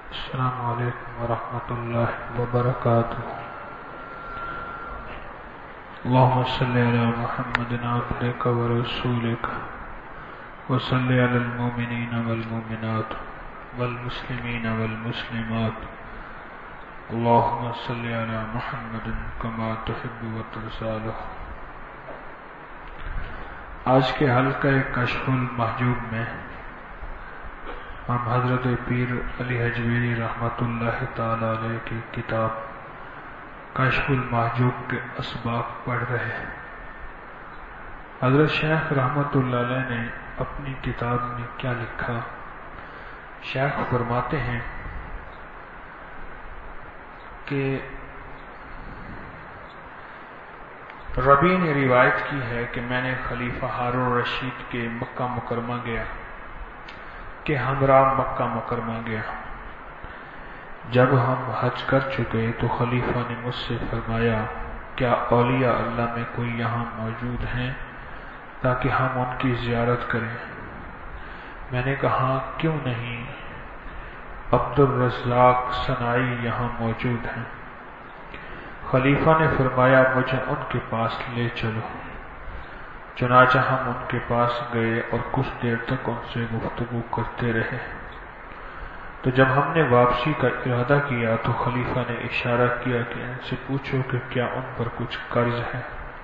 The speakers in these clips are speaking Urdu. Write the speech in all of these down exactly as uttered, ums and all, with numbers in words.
السلام علیکم ورحمۃ اللہ وبرکاتہ۔ اللہم صلی علی محمد عبدک ورسولک وصلی علی المؤمنین والمؤمنات والمسلمین والمسلمات اللہم صلی علی محمد کما تحب وترضى۔ آج کے حلقہ کشف المحجوب میں ہم حضرت پیر علی حجویری رحمۃ اللہ تعالی علیہ کی کتاب کشف المحجوب کے اسباق پڑھ رہے ہیں۔ حضرت شیخ رحمۃ اللہ علیہ نے اپنی کتاب میں کیا لکھا؟ شیخ فرماتے ہیں کہ ربیع نے روایت کی ہے کہ میں نے خلیفہ ہارون رشید کے مکہ مکرمہ گیا کہ ہمراہ مکہ مکرمہ گیا۔ جب ہم حج کر چکے تو خلیفہ نے مجھ سے فرمایا، کیا اولیاء اللہ میں کوئی یہاں موجود ہیں تاکہ ہم ان کی زیارت کریں؟ میں نے کہا کیوں نہیں، عبدالرزاق صنعانی یہاں موجود ہیں۔ خلیفہ نے فرمایا مجھے ان کے پاس لے چلو۔ چنانچہ ہم ان کے پاس گئے اور کچھ دیر تک ان سے گفتگو کرتے رہے۔ تو جب ہم نے واپسی کا ارادہ کیا تو خلیفہ نے اشارہ کیا کہ ان سے پوچھو کہ کیا ان پر کچھ قرض ہے۔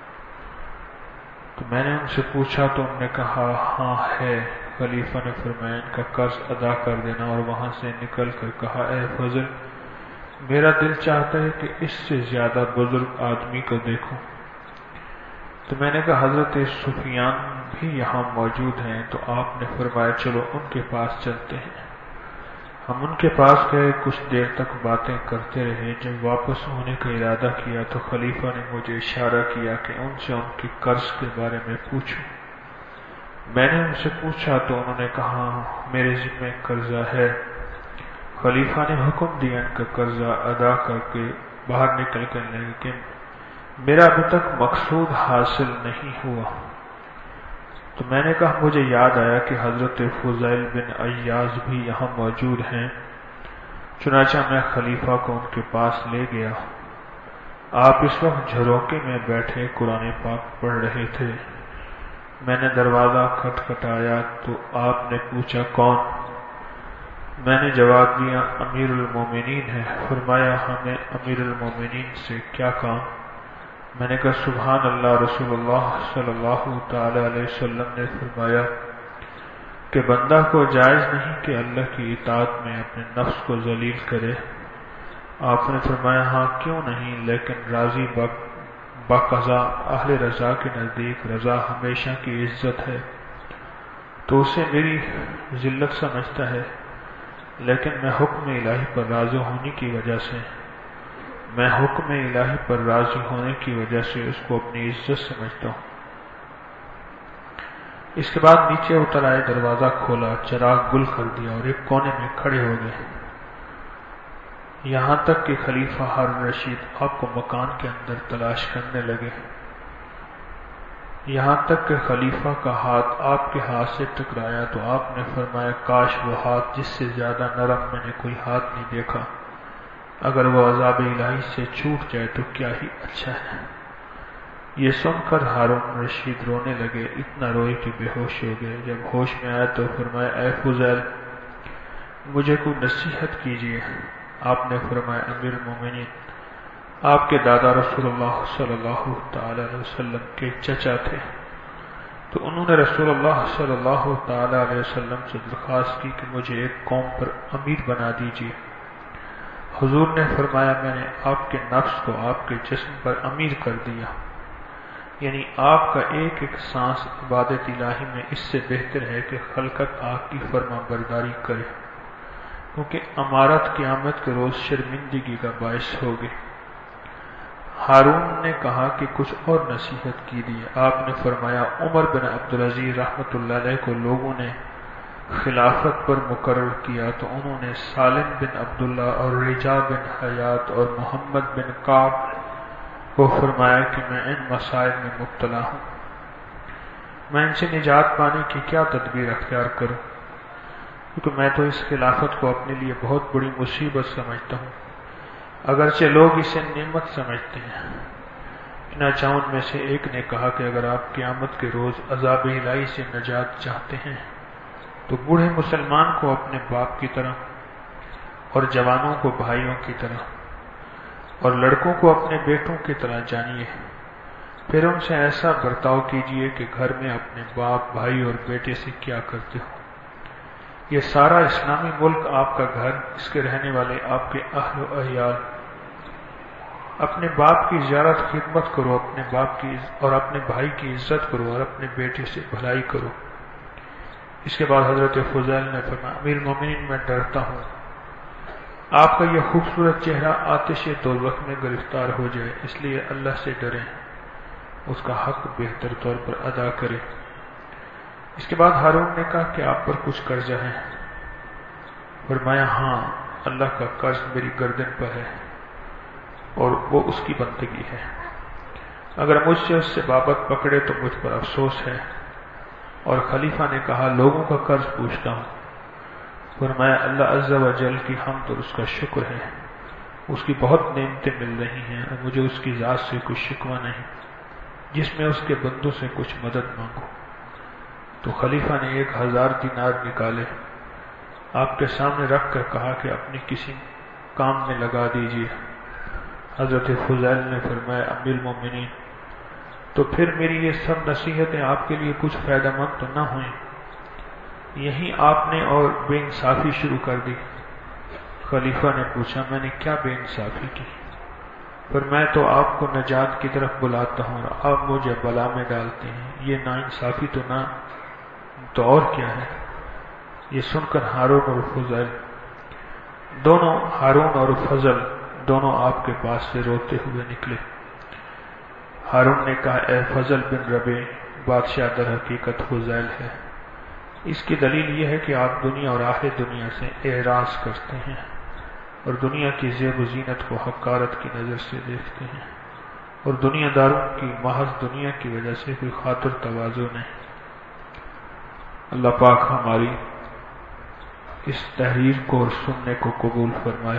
تو میں نے ان سے پوچھا تو انہوں نے کہا ہاں ہے۔ خلیفہ نے فرمایا ان کا قرض ادا کر دینا، اور وہاں سے نکل کر کہا اے فضل، میرا دل چاہتا ہے کہ اس سے زیادہ بزرگ آدمی کو دیکھوں۔ تو میں نے کہا حضرت سفیان بھی یہاں موجود ہیں۔ تو آپ نے فرمایا چلو ان کے پاس چلتے ہیں۔ ہم ان کے پاس گئے، کچھ دیر تک باتیں کرتے رہے۔ جب واپس ہونے کا ارادہ کیا تو خلیفہ نے مجھے اشارہ کیا کہ ان سے ان کی قرض کے بارے میں پوچھو۔ میں نے ان سے پوچھا تو انہوں نے کہا میرے ذمہ قرضہ ہے۔ خلیفہ نے حکم دیا ان کا قرضہ ادا کر کے باہر نکل کر، لیکن میرا ابھی تک مقصود حاصل نہیں ہوا۔ تو میں نے کہا مجھے یاد آیا کہ حضرت فضیل بن عیاض بھی یہاں موجود ہیں۔ چنانچہ میں خلیفہ کو ان کے پاس لے گیا۔ آپ اس وقت جھروکے میں بیٹھے قرآن پاک پڑھ رہے تھے۔ میں نے دروازہ کھٹکھٹایا تو آپ نے پوچھا کون؟ میں نے جواب دیا امیر المومنین ہے۔ فرمایا ہمیں امیر المومنین سے کیا کام؟ میں نے کہا سبحان اللہ، رسول اللہ صلی اللہ تعالی علیہ وسلم نے فرمایا کہ بندہ کو جائز نہیں کہ اللہ کی اطاعت میں اپنے نفس کو ذلیل کرے۔ آپ نے فرمایا ہاں کیوں نہیں، لیکن راضی بقضا اہل رضا کے نزدیک رضا ہمیشہ کی عزت ہے، تو اسے میری ذلت سمجھتا ہے، لیکن میں حکم الہی پر راضی ہونے کی وجہ سے میں حکم الہی پر راضی ہونے کی وجہ سے اس کو اپنی عزت سمجھتا ہوں۔ اس کے بعد نیچے اتر آئے، دروازہ کھولا، چراغ گل کر دیا اور ایک کونے میں کھڑے ہو گئے، یہاں تک کہ خلیفہ ہارون رشید آپ کو مکان کے اندر تلاش کرنے لگے، یہاں تک کہ خلیفہ کا ہاتھ آپ کے ہاتھ سے ٹکرایا تو آپ نے فرمایا کاش وہ ہاتھ جس سے زیادہ نرم میں نے کوئی ہاتھ نہیں دیکھا، اگر وہ عذاب الہی سے چھوٹ جائے تو کیا ہی اچھا ہے۔ یہ سن کر ہارون رشید رونے لگے، اتنا روئے کہ بے ہوش ہو گئے۔ جب ہوش میں آیا تو فرمایا اے فضیل، مجھے کوئی نصیحت کیجیے۔ آپ نے فرمایا امیر المومنین، آپ کے دادا رسول اللہ صلی اللہ تعالی علیہ وسلم کے چچا تھے، تو انہوں نے رسول اللہ صلی اللہ تعالی علیہ وسلم سے درخواست کی کہ مجھے ایک قوم پر امیر بنا دیجیے۔ حضور نے فرمایا میں نے آپ کے نفس کو آپ کے جسم پر امیر کر دیا، یعنی آپ کا ایک ایک سانس عبادت الہی میں اس سے بہتر ہے کہ خلقت آپ کی فرما برداری کرے، کیونکہ امارت قیامت کے روز شرمندگی کا باعث ہوگی۔ ہارون نے کہا کہ کچھ اور نصیحت کیجیے۔ آپ نے فرمایا عمر بن عبدالعزیز رحمۃ اللہ علیہ کو لوگوں نے خلافت پر مقرر کیا تو انہوں نے سالم بن عبداللہ اور رجا بن حیات اور محمد بن کعب کو فرمایا کہ میں ان مسائل میں مبتلا ہوں، میں ان سے نجات پانے کی کیا تدبیر اختیار کروں؟ کیونکہ میں تو اس خلافت کو اپنے لیے بہت بڑی مصیبت سمجھتا ہوں، اگرچہ لوگ اسے نعمت سمجھتے ہیں۔ چنانچہ ان میں سے ایک نے کہا کہ اگر آپ قیامت کے روز عذاب الہی سے نجات چاہتے ہیں تو بوڑھے مسلمان کو اپنے باپ کی طرح اور جوانوں کو بھائیوں کی طرح اور لڑکوں کو اپنے بیٹوں کی طرح جانیے، پھر ان سے ایسا برتاؤ کیجیے کہ گھر میں اپنے باپ، بھائی اور بیٹے سے کیا کرتے ہو۔ یہ سارا اسلامی ملک آپ کا گھر، اس کے رہنے والے آپ کے اہل و عیال۔ اپنے باپ کی زیارت خدمت کرو، اپنے باپ کی اور اپنے بھائی کی عزت کرو اور اپنے بیٹے سے بھلائی کرو۔ اس کے بعد حضرت فضیل نے فرمایا، امیر المومنین میں ڈرتا ہوں آپ کا یہ خوبصورت چہرہ آتش دوزخ میں گرفتار ہو جائے، اس لیے اللہ سے ڈریں، اس کا حق بہتر طور پر ادا کریں۔ اس کے بعد ہارون نے کہا کہ آپ پر کچھ قرضہ ہے؟ فرمایا ہاں، اللہ کا قرض میری گردن پر ہے اور وہ اس کی بندگی ہے، اگر مجھ سے اس سے بابت پکڑے تو مجھ پر افسوس ہے۔ اور خلیفہ نے کہا لوگوں کا قرض پوچھتا ہوں۔ فرمایا اللہ عز و جل کی حمد اور اس کا شکر ہے، اس کی بہت نعمتیں مل رہی ہیں اور مجھے اس کی ذات سے کچھ شکوہ نہیں جس میں اس کے بندوں سے کچھ مدد مانگو۔ تو خلیفہ نے ایک ہزار دینار نکالے، آپ کے سامنے رکھ کر کہا کہ اپنی کسی کام میں لگا دیجیے۔ حضرت فضیل نے فرمایا امیر المومنین، تو پھر میری یہ سب نصیحتیں آپ کے لیے کچھ فائدہ مند تو نہ ہوئیں؟ یہیں آپ نے اور بے انصافی شروع کر دی۔ خلیفہ نے پوچھا میں نے کیا بے انصافی کی؟ پر میں تو آپ کو نجات کی طرف بلاتا ہوں اور آپ مجھے بلا میں ڈالتے ہیں، یہ نا انصافی تو نہ تو اور کیا ہے؟ یہ سن کر ہارون اور فضل دونوں ہارون اور فضل دونوں آپ کے پاس سے روتے ہوئے نکلے۔ ہارون نے کہا اے فضل بن ربیع، بادشاہ در حقیقت فضیل ہے، اس کی دلیل یہ ہے کہ آپ دنیا اور آخر دنیا سے اعراض کرتے ہیں اور دنیا کی زیب و زینت کو حقارت کی نظر سے دیکھتے ہیں اور دنیا داروں کی محض دنیا کی وجہ سے کوئی خاطر تواضع نہیں۔ اللہ پاک ہماری اس تحریر کو اور سننے کو قبول فرمائے۔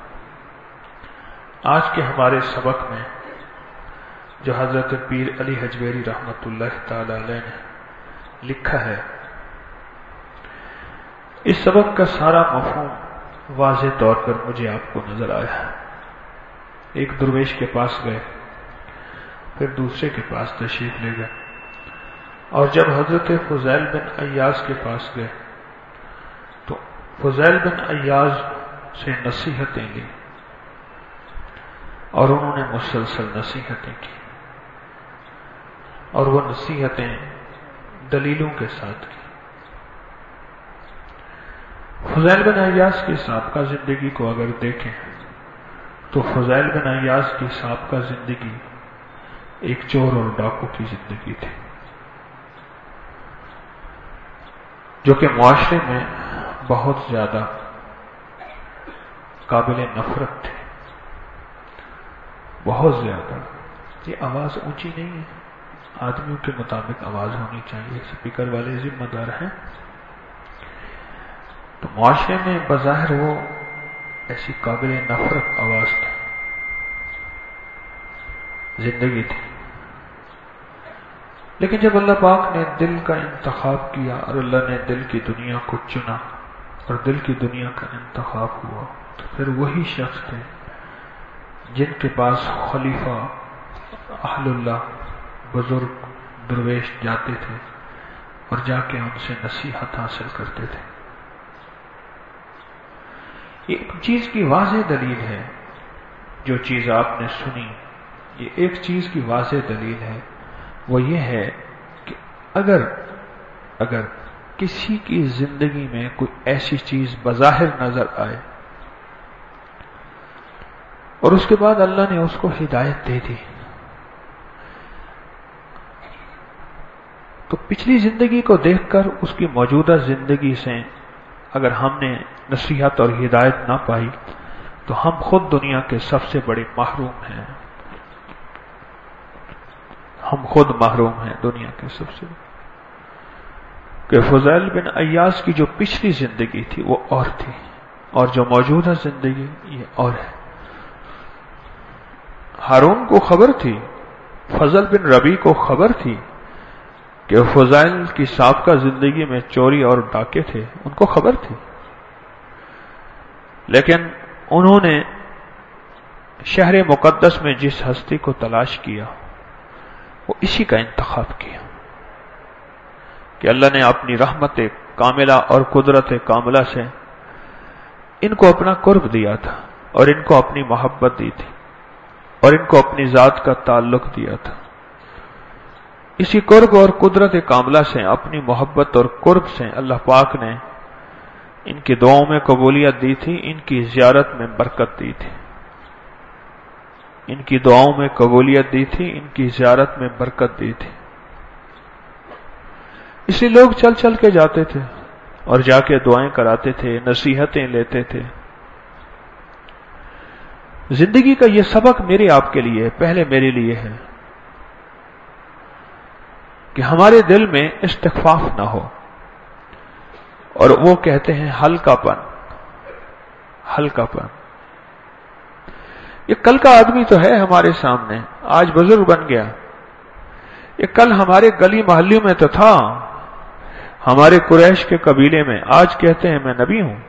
آج کے ہمارے سبق میں جو حضرت پیر علی حجویری رحمۃ اللہ تعالی علیہ نے لکھا ہے، اس سبق کا سارا مفہوم واضح طور پر مجھے آپ کو نظر آیا۔ ایک درویش کے پاس گئے، پھر دوسرے کے پاس تشریف لے گئے، اور جب حضرت فضیل بن ایاز کے پاس گئے تو فضیل بن ایاز سے نصیحتیں لی اور انہوں نے مسلسل نصیحتیں کی، اور وہ نصیحتیں دلیلوں کے ساتھ کی۔ فضیل بن ایاز کی سابقہ زندگی کو اگر دیکھیں تو فضیل بن ایاز کی سابقہ زندگی ایک چور اور ڈاکو کی زندگی تھی، جو کہ معاشرے میں بہت زیادہ قابل نفرت تھے، بہت زیادہ۔ یہ آواز اونچی نہیں ہے، آدمیوں کے مطابق آواز ہونی چاہیے، اسپیکر والے ذمہ دار ہیں۔ تو معاشرے میں بظاہر وہ ایسی قابل نفرت آواز تھی، زندگی تھی، لیکن جب اللہ پاک نے دل کا انتخاب کیا اور اللہ نے دل کی دنیا کو چنا اور دل کی دنیا کا انتخاب ہوا، تو پھر وہی شخص تھے جن کے پاس خلیفہ، اہل اللہ، بزرگ، درویش جاتے تھے اور جا کے ان سے نصیحت حاصل کرتے تھے۔ یہ ایک چیز کی واضح دلیل ہے، جو چیز آپ نے سنی، یہ ایک چیز کی واضح دلیل ہے، وہ یہ ہے کہ اگر اگر کسی کی زندگی میں کوئی ایسی چیز بظاہر نظر آئے اور اس کے بعد اللہ نے اس کو ہدایت دے دی، تو پچھلی زندگی کو دیکھ کر اس کی موجودہ زندگی سے اگر ہم نے نصیحت اور ہدایت نہ پائی تو ہم خود دنیا کے سب سے بڑے محروم ہیں، ہم خود محروم ہیں دنیا کے سب سے۔ کہ فضیل بن عیاض کی جو پچھلی زندگی تھی وہ اور تھی، اور جو موجودہ زندگی یہ اور ہے۔ ہارون کو خبر تھی، فضل بن ربی کو خبر تھی کہ فضیل کی سابقہ زندگی میں چوری اور ڈاکے تھے، ان کو خبر تھی، لیکن انہوں نے شہر مقدس میں جس ہستی کو تلاش کیا وہ اسی کا انتخاب کیا کہ اللہ نے اپنی رحمت کاملہ اور قدرت کاملہ سے ان کو اپنا قرب دیا تھا، اور ان کو اپنی محبت دی تھی، اور ان کو اپنی ذات کا تعلق دیا تھا۔ اسی قرب اور قدرت کاملہ سے، اپنی محبت اور قرب سے اللہ پاک نے ان کی دعاؤں میں قبولیت دی تھی، ان کی زیارت میں برکت دی تھی، ان کی دعاؤں میں قبولیت دی تھی، ان کی زیارت میں برکت دی تھی۔ اس لیے لوگ چل چل کے جاتے تھے اور جا کے دعائیں کراتے تھے، نصیحتیں لیتے تھے۔ زندگی کا یہ سبق میرے آپ کے لیے، پہلے میرے لیے ہے کہ ہمارے دل میں استخفاف نہ ہو، اور وہ کہتے ہیں ہلکا پن، ہلکا پن۔ یہ کل کا آدمی تو ہے ہمارے سامنے، آج بزرگ بن گیا، یہ کل ہمارے گلی محلیوں میں تو تھا، ہمارے قریش کے قبیلے میں، آج کہتے ہیں میں نبی ہوں۔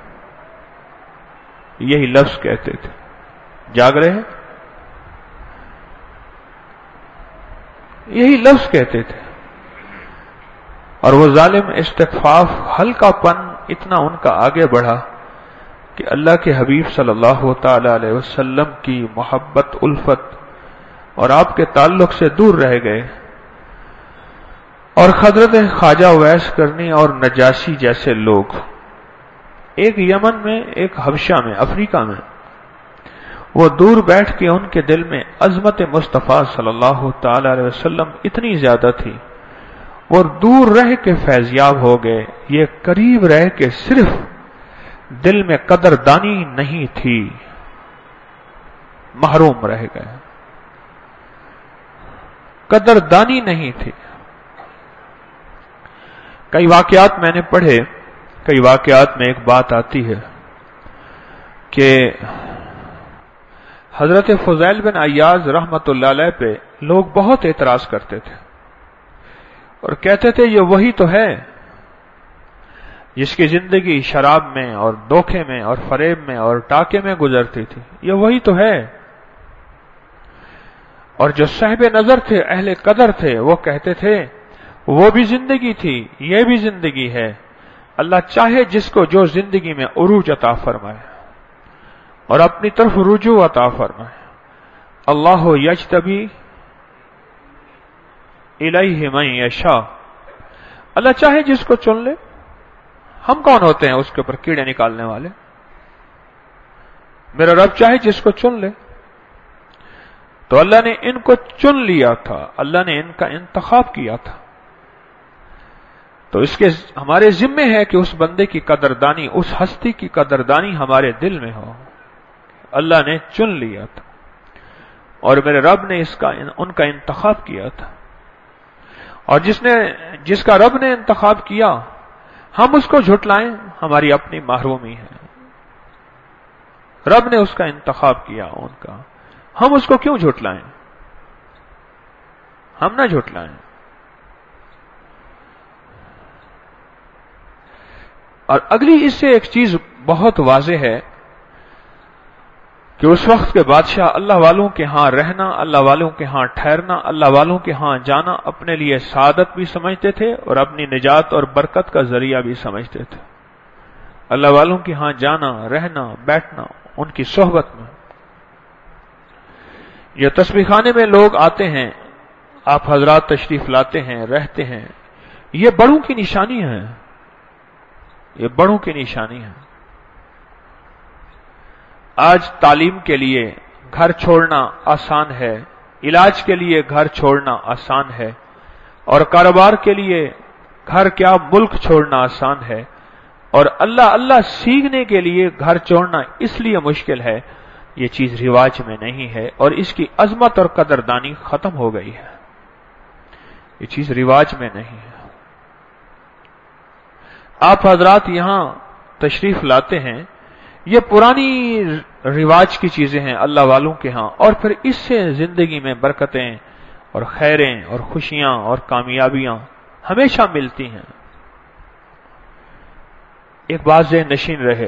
یہی لفظ کہتے تھے، جاگ رہے ہیں، یہی لفظ کہتے تھے۔ اور وہ ظالم استخفاف، ہلکا پن اتنا ان کا آگے بڑھا کہ اللہ کے حبیب صلی اللہ تعالی علیہ وسلم کی محبت، الفت اور آپ کے تعلق سے دور رہ گئے، اور حضرت خواجہ اویس کرنی اور نجاشی جیسے لوگ، ایک یمن میں، ایک حبشہ میں، افریقہ میں، وہ دور بیٹھ کے ان کے دل میں عظمت مصطفیٰ صلی اللہ تعالی علیہ وسلم اتنی زیادہ تھی، وہ دور رہ کے فیضیاب ہو گئے، یہ قریب رہ کے صرف دل میں قدردانی نہیں تھی، محروم رہ گئے، قدردانی نہیں تھی۔ کئی واقعات میں نے پڑھے، کئی واقعات میں ایک بات آتی ہے کہ حضرت فضیل بن عیاض رحمت اللہ علیہ پہ لوگ بہت اعتراض کرتے تھے اور کہتے تھے یہ وہی تو ہے جس کی زندگی شراب میں اور دھوکے میں اور فریب میں اور ٹاکے میں گزرتی تھی، یہ وہی تو ہے۔ اور جو صاحب نظر تھے، اہل قدر تھے، وہ کہتے تھے وہ بھی زندگی تھی، یہ بھی زندگی ہے، اللہ چاہے جس کو جو زندگی میں عروج عطا فرمائے اور اپنی طرف رجوع عطا فرمائے۔ اللہ یجتبی الیہ من یشاء، اللہ چاہے جس کو چن لے، ہم کون ہوتے ہیں اس کے اوپر کیڑے نکالنے والے؟ میرا رب چاہے جس کو چن لے۔ تو اللہ نے ان کو چن لیا تھا، اللہ نے ان کا انتخاب کیا تھا، تو اس کے ہمارے ذمے ہے کہ اس بندے کی قدردانی، اس ہستی کی قدردانی ہمارے دل میں ہو۔ اللہ نے چن لیا تھا اور میرے رب نے اس کا ان کا انتخاب کیا تھا، اور جس نے جس کا رب نے انتخاب کیا ہم اس کو جھٹلائیں، ہماری اپنی محرومی ہے۔ رب نے اس کا انتخاب کیا ان کا، ہم اس کو کیوں جھٹلائیں؟ ہم نہ جھٹلائیں۔ اور اگلی اس سے ایک چیز بہت واضح ہے کہ اس وقت کے بادشاہ اللہ والوں کے ہاں رہنا، اللہ والوں کے ہاں ٹھہرنا، اللہ والوں کے ہاں جانا اپنے لیے سعادت بھی سمجھتے تھے اور اپنی نجات اور برکت کا ذریعہ بھی سمجھتے تھے۔ اللہ والوں کے ہاں جانا، رہنا، بیٹھنا، ان کی صحبت میں۔ یہ تسبیح خانے میں لوگ آتے ہیں، آپ حضرات تشریف لاتے ہیں، رہتے ہیں، یہ بڑوں کی نشانی ہے، یہ بڑوں کی نشانی ہے۔ آج تعلیم کے لیے گھر چھوڑنا آسان ہے، علاج کے لیے گھر چھوڑنا آسان ہے، اور کاروبار کے لیے گھر کیا ملک چھوڑنا آسان ہے، اور اللہ اللہ سیکھنے کے لیے گھر چھوڑنا اس لیے مشکل ہے، یہ چیز رواج میں نہیں ہے اور اس کی عظمت اور قدردانی ختم ہو گئی ہے، یہ چیز رواج میں نہیں ہے۔ آپ حضرات یہاں تشریف لاتے ہیں، یہ پرانی رواج کی چیزیں ہیں اللہ والوں کے ہاں، اور پھر اس سے زندگی میں برکتیں اور خیریں اور خوشیاں اور کامیابیاں ہمیشہ ملتی ہیں۔ ایک بات ذہن نشین رہے،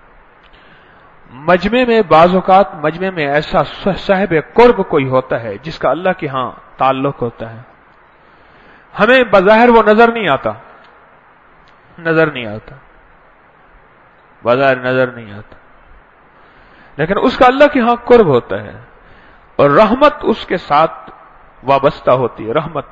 مجمع میں بعض اوقات مجمع میں ایسا صاحب قرب کوئی ہوتا ہے جس کا اللہ کے ہاں تعلق ہوتا ہے، ہمیں بظاہر وہ نظر نہیں آتا نظر نہیں آتا بظاہر نظر نہیں آتا لیکن اس کا اللہ کے ہاں قرب ہوتا ہے، اور رحمت اس کے ساتھ وابستہ ہوتی ہے۔ رحمت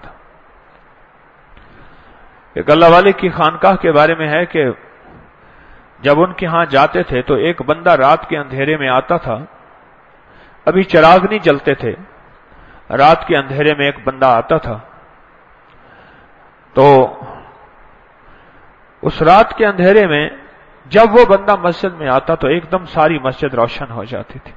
ایک اللہ والے کی خانقاہ کے بارے میں ہے کہ جب ان کے ہاں جاتے تھے تو ایک بندہ رات کے اندھیرے میں آتا تھا، ابھی چراغ نہیں جلتے تھے، رات کے اندھیرے میں ایک بندہ آتا تھا، تو اس رات کے اندھیرے میں جب وہ بندہ مسجد میں آتا تو ایک دم ساری مسجد روشن ہو جاتی تھی،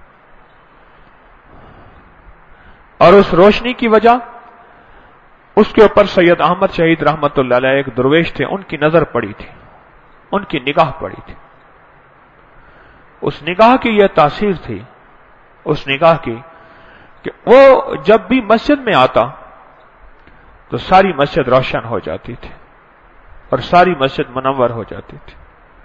اور اس روشنی کی وجہ اس کے اوپر سید احمد شہید رحمت اللہ علیہ ایک درویش تھے، ان کی نظر پڑی تھی، ان کی نگاہ پڑی تھی۔ اس نگاہ کی یہ تاثیر تھی، اس نگاہ کی کہ وہ جب بھی مسجد میں آتا تو ساری مسجد روشن ہو جاتی تھی اور ساری مسجد منور ہو جاتی تھی۔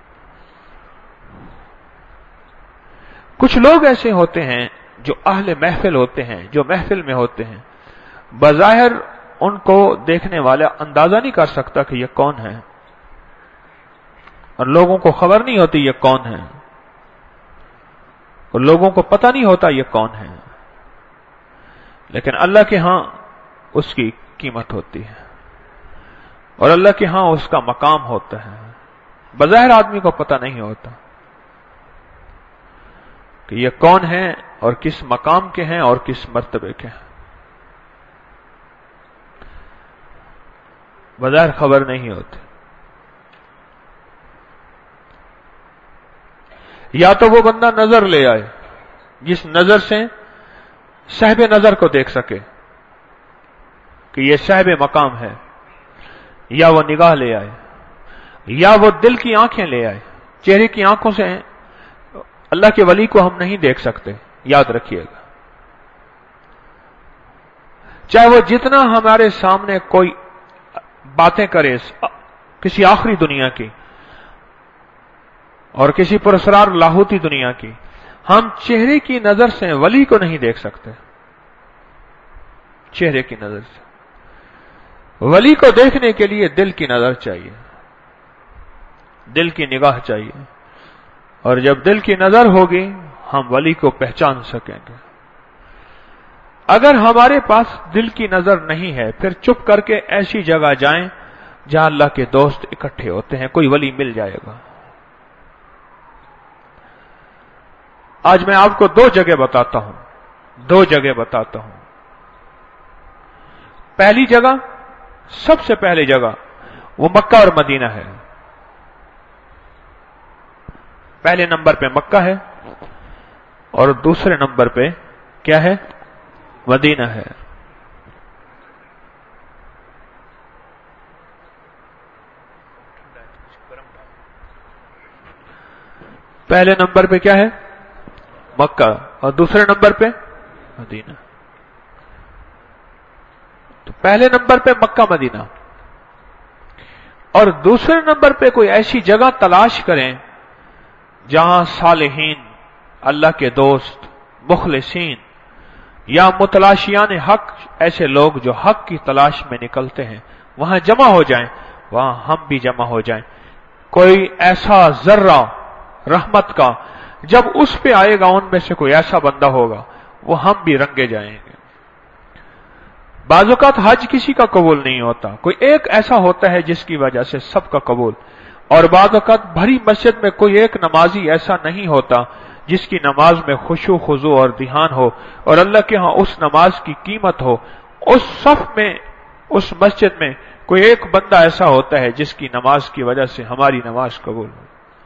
کچھ لوگ ایسے ہوتے ہیں جو اہل محفل ہوتے ہیں، جو محفل میں ہوتے ہیں، بظاہر ان کو دیکھنے والا اندازہ نہیں کر سکتا کہ یہ کون ہے، اور لوگوں کو خبر نہیں ہوتی یہ کون ہے، اور لوگوں کو پتہ نہیں ہوتا یہ کون ہے، لیکن اللہ کے ہاں اس کی قیمت ہوتی ہے، اور اللہ کے ہاں اس کا مقام ہوتا ہے۔ بظاہر آدمی کو پتہ نہیں ہوتا کہ یہ کون ہے اور کس مقام کے ہیں اور کس مرتبے کے ہیں، بظاہر خبر نہیں ہوتی۔ یا تو وہ بندہ نظر لے آئے جس نظر سے صاحب نظر کو دیکھ سکے کہ یہ صاحب مقام ہے، یا وہ نگاہ لے آئے، یا وہ دل کی آنکھیں لے آئے۔ چہرے کی آنکھوں سے اللہ کے ولی کو ہم نہیں دیکھ سکتے، یاد رکھیے گا، چاہے وہ جتنا ہمارے سامنے کوئی باتیں کرے کسی آخری دنیا کی اور کسی پراسرار لاہوتی دنیا کی، ہم چہرے کی نظر سے ولی کو نہیں دیکھ سکتے۔ چہرے کی نظر سے ولی کو دیکھنے کے لیے دل کی نظر چاہیے، دل کی نگاہ چاہیے، اور جب دل کی نظر ہوگی ہم ولی کو پہچان سکیں گے۔ اگر ہمارے پاس دل کی نظر نہیں ہے پھر چپ کر کے ایسی جگہ جائیں جہاں اللہ کے دوست اکٹھے ہوتے ہیں، کوئی ولی مل جائے گا۔ آج میں آپ کو دو جگہ بتاتا ہوں دو جگہ بتاتا ہوں پہلی جگہ، سب سے پہلی جگہ وہ مکہ اور مدینہ ہے۔ پہلے نمبر پہ مکہ ہے اور دوسرے نمبر پہ کیا ہے؟ مدینہ ہے۔ پہلے نمبر پہ کیا ہے؟ مکہ، اور دوسرے نمبر پہ مدینہ۔ تو پہلے نمبر پہ مکہ مدینہ، اور دوسرے نمبر پہ کوئی ایسی جگہ تلاش کریں جہاں صالحین، اللہ کے دوست، مخلصین یا متلاشیان حق، ایسے لوگ جو حق کی تلاش میں نکلتے ہیں، وہاں جمع ہو جائیں، وہاں ہم بھی جمع ہو جائیں۔ کوئی ایسا ذرہ رحمت کا جب اس پہ آئے گا، ان میں سے کوئی ایسا بندہ ہوگا، وہ ہم بھی رنگے جائیں گے۔ بعض اوقات حج کسی کا قبول نہیں ہوتا، کوئی ایک ایسا ہوتا ہے جس کی وجہ سے سب کا قبول، اور بعض اوقات بھری مسجد میں کوئی ایک نمازی ایسا نہیں ہوتا جس کی نماز میں خشوع خضوع اور دھیان ہو اور اللہ کے ہاں اس نماز کی قیمت ہو۔ اس صف میں، اس مسجد میں کوئی ایک بندہ ایسا ہوتا ہے جس کی نماز کی وجہ سے ہماری نماز قبول ہو۔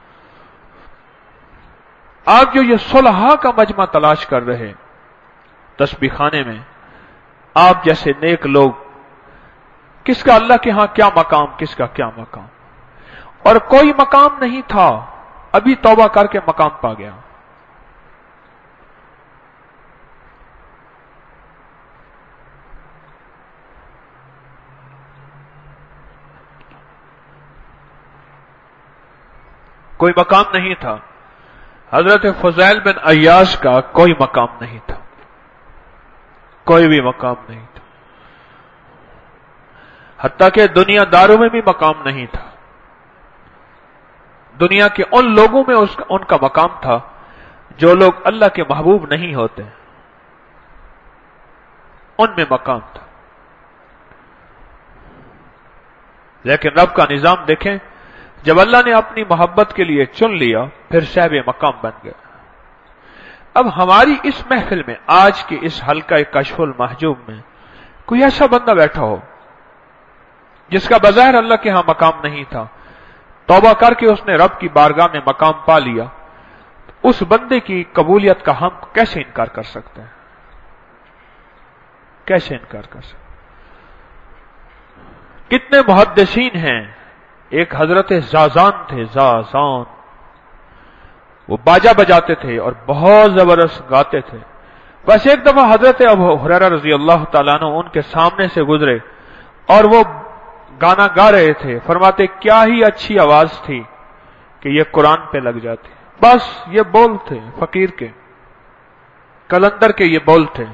آپ جو یہ صلحاء کا مجمع تلاش کر رہے تسبیح خانے میں، آپ جیسے نیک لوگ، کس کا اللہ کے ہاں کیا مقام، کس کا کیا مقام، اور کوئی مقام نہیں تھا، ابھی توبہ کر کے مقام پا گیا۔ کوئی مقام نہیں تھا۔ حضرت فضیل بن عیاش کا کوئی مقام نہیں تھا، کوئی بھی مقام نہیں تھا، حتیٰ کہ دنیا داروں میں بھی مقام نہیں تھا۔ دنیا کے ان لوگوں میں اس کا ان کا مقام تھا جو لوگ اللہ کے محبوب نہیں ہوتے، ان میں مقام تھا۔ لیکن رب کا نظام دیکھیں، جب اللہ نے اپنی محبت کے لیے چن لیا پھر صاحب مقام بن گیا۔ اب ہماری اس محفل میں، آج کے اس حلقہ کشف المحجوب میں، کوئی ایسا بندہ بیٹھا ہو جس کا بظاہر اللہ کے ہاں مقام نہیں تھا، توبہ کر کے اس نے رب کی بارگاہ میں مقام پا لیا، اس بندے کی قبولیت کا ہم کیسے انکار کر سکتے ہیں؟ کیسے انکار کر سکتے ہیں؟ کتنے محدثین ہیں، ایک حضرت زازان تھے، زازان، وہ باجا بجاتے تھے اور بہت زبردست گاتے تھے۔ بس ایک دفعہ حضرت ابو ہریرہ رضی اللہ تعالیٰ عنہ ان کے سامنے سے گزرے اور وہ گانا گا رہے تھے، فرماتے کیا ہی اچھی آواز تھی کہ یہ قرآن پہ لگ جاتی۔ بس یہ بول تھے فقیر کے، کلندر کے یہ بول تھے،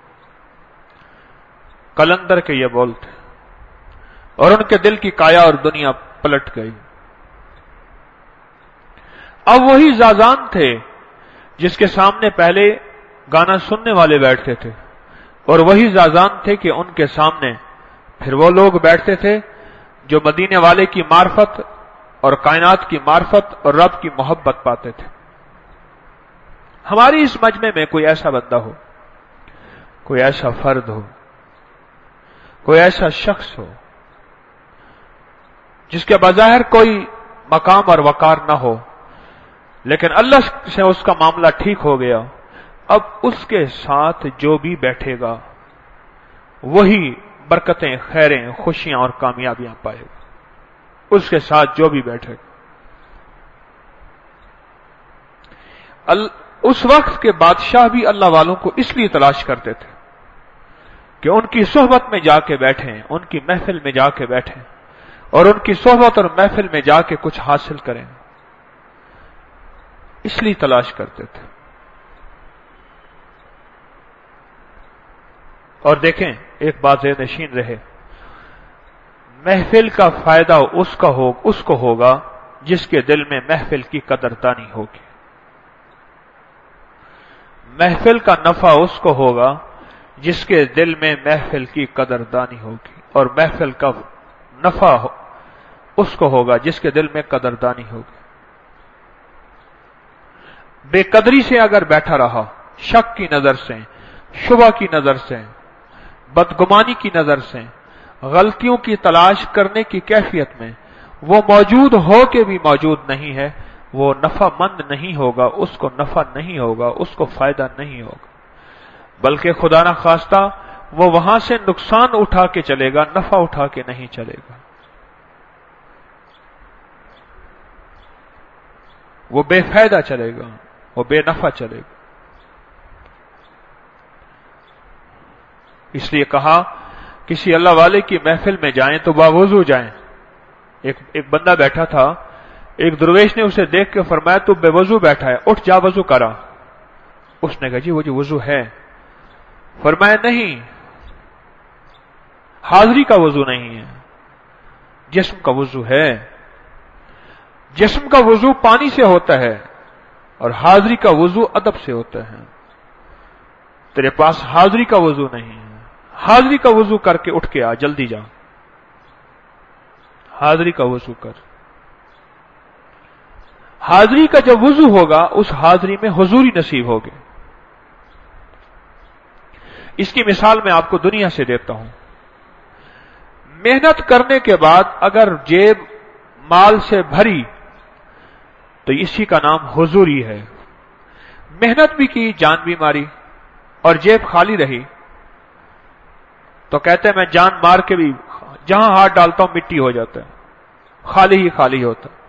کلندر کے یہ بول تھے، اور ان کے دل کی کایا اور دنیا پلٹ گئی۔ اب وہی زازان تھے جس کے سامنے پہلے گانا سننے والے بیٹھتے تھے، اور وہی زازان تھے کہ ان کے سامنے پھر وہ لوگ بیٹھتے تھے جو مدینے والے کی معرفت اور کائنات کی معرفت اور رب کی محبت پاتے تھے۔ ہماری اس مجمع میں کوئی ایسا بندہ ہو، کوئی ایسا فرد ہو، کوئی ایسا شخص ہو جس کے بظاہر کوئی مقام اور وقار نہ ہو، لیکن اللہ سے اس کا معاملہ ٹھیک ہو گیا، اب اس کے ساتھ جو بھی بیٹھے گا وہی برکتیں، خیریں، خوشیاں اور کامیابیاں پائے گا، اس کے ساتھ جو بھی بیٹھے گا۔ اس وقت کے بادشاہ بھی اللہ والوں کو اس لیے تلاش کرتے تھے کہ ان کی صحبت میں جا کے بیٹھیں، ان کی محفل میں جا کے بیٹھیں اور ان کی صحبت اور محفل میں جا کے کچھ حاصل کریں، اس لیے تلاش کرتے تھے۔ اور دیکھیں ایک بات ذہن نشین رہے، محفل کا فائدہ اس کا ہو اس کو ہوگا جس کے دل میں محفل کی قدردانی ہوگی، محفل کا نفع اس کو ہوگا جس کے دل میں محفل کی قدردانی ہوگی، اور محفل کا نفع اس کو ہوگا جس کے دل میں قدردانی ہوگی۔ بے قدری سے اگر بیٹھا رہا، شک کی نظر سے، شبہ کی نظر سے، بدگمانی کی نظر سے، غلطیوں کی تلاش کرنے کی کیفیت میں، وہ موجود ہو کے بھی موجود نہیں ہے، وہ نفع مند نہیں ہوگا، اس کو نفع نہیں ہوگا، اس کو فائدہ نہیں ہوگا، بلکہ خدا نہ خواستہ وہ وہاں سے نقصان اٹھا کے چلے گا، نفع اٹھا کے نہیں چلے گا، وہ بے فائدہ چلے گا، وہ بے نفع چلے گا۔ اس لیے کہا کسی اللہ والے کی محفل میں جائیں تو باوضو جائیں۔ ایک ایک بندہ بیٹھا تھا، ایک درویش نے اسے دیکھ کے فرمایا تو بے وضو بیٹھا ہے، اٹھ جا وضو کرا۔ اس نے کہا جی وہ جو وضو ہے، فرمایا نہیں، حاضری کا وضو نہیں ہے، جسم کا وضو ہے، جسم کا وضو پانی سے ہوتا ہے اور حاضری کا وضو ادب سے ہوتا ہے، تیرے پاس حاضری کا وضو نہیں ہے، حاضری کا وضو کر کے اٹھ کے آ، جلدی جا، حاضری کا وضو کر۔ حاضری کا جب وضو ہوگا اس حاضری میں حضوری نصیب ہوگی۔ اس کی مثال میں آپ کو دنیا سے دیتا ہوں۔ محنت کرنے کے بعد اگر جیب مال سے بھری تو اسی کا نام حضوری ہے۔ محنت بھی کی، جان بھی ماری اور جیب خالی رہی تو کہتے ہیں میں جان مار کے بھی جہاں ہاتھ ڈالتا ہوں مٹی ہو جاتا ہے، خالی ہی خالی ہوتا ہے۔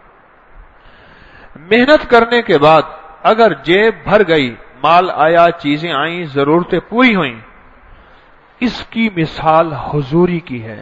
محنت کرنے کے بعد اگر جیب بھر گئی، مال آیا، چیزیں آئیں، ضرورتیں پوری ہوئیں، اس کی مثال حضوری کی ہے۔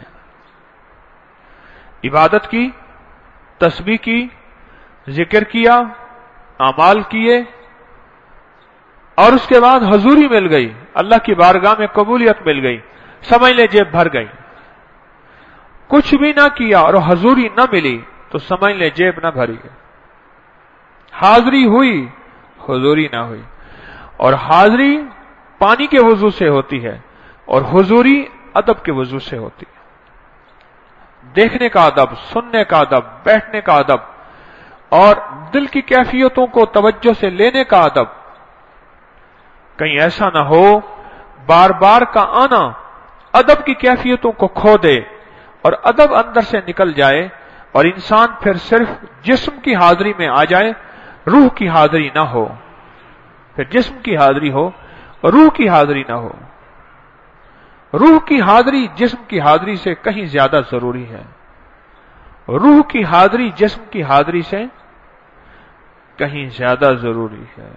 عبادت کی، تسبیح کی، ذکر کیا، اعمال کیے، اور اس کے بعد حضوری مل گئی، اللہ کی بارگاہ میں قبولیت مل گئی، سمجھ لے جیب بھر گئی۔ کچھ بھی نہ کیا اور حضوری نہ ملی تو سمجھ لے جیب نہ بھری گئی۔ حاضری ہوئی، حضوری نہ ہوئی، اور حاضری پانی کے وضو سے ہوتی ہے اور حضوری ادب کے وضو سے ہوتی ہے۔ دیکھنے کا ادب، سننے کا ادب، بیٹھنے کا ادب، اور دل کی کیفیتوں کو توجہ سے لینے کا ادب۔ کہیں ایسا نہ ہو بار بار کا آنا ادب کی کیفیتوں کو کھو دے اور ادب اندر سے نکل جائے اور انسان پھر صرف جسم کی حاضری میں آ جائے، روح کی حاضری نہ ہو۔ پھر جسم کی حاضری ہو، روح کی حاضری نہ ہو۔ روح کی حاضری جسم کی حاضری سے کہیں زیادہ ضروری ہے۔ روح کی حاضری جسم کی حاضری سے کہیں زیادہ ضروری ہے،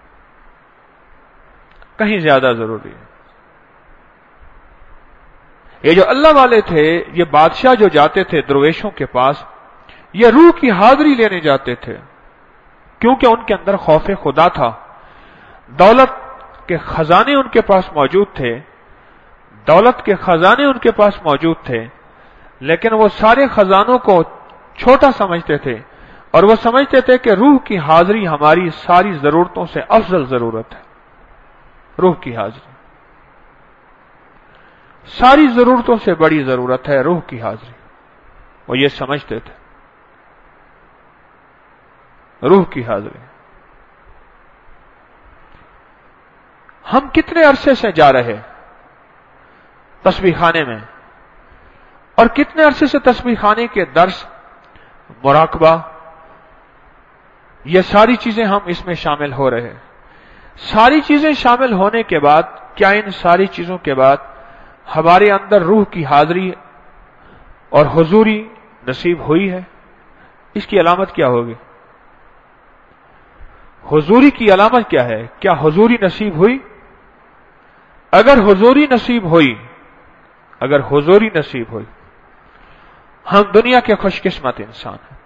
کہیں زیادہ ضروری ہے۔ یہ جو اللہ والے تھے، یہ بادشاہ جو جاتے تھے درویشوں کے پاس، یہ روح کی حاضری لینے جاتے تھے، کیونکہ ان کے اندر خوف خدا تھا۔ دولت کے خزانے ان کے پاس موجود تھے، دولت کے خزانے ان کے پاس موجود تھے، لیکن وہ سارے خزانوں کو چھوٹا سمجھتے تھے اور وہ سمجھتے تھے کہ روح کی حاضری ہماری ساری ضرورتوں سے افضل ضرورت ہے۔ روح کی حاضری ساری ضرورتوں سے بڑی ضرورت ہے، روح کی حاضری۔ وہ یہ سمجھتے تھے، روح کی حاضری۔ ہم کتنے عرصے سے جا رہے تسبیح خانے میں، اور کتنے عرصے سے تسبیح خانے کے درس، مراقبہ، یہ ساری چیزیں ہم اس میں شامل ہو رہے ہیں۔ ساری چیزیں شامل ہونے کے بعد کیا ان ساری چیزوں کے بعد ہمارے اندر روح کی حاضری اور حضوری نصیب ہوئی ہے؟ اس کی علامت کیا ہوگی؟ حضوری کی علامت کیا ہے؟ کیا حضوری نصیب ہوئی؟ اگر حضوری نصیب ہوئی اگر حضوری نصیب ہوئی ہم دنیا کے خوش قسمت انسان ہیں،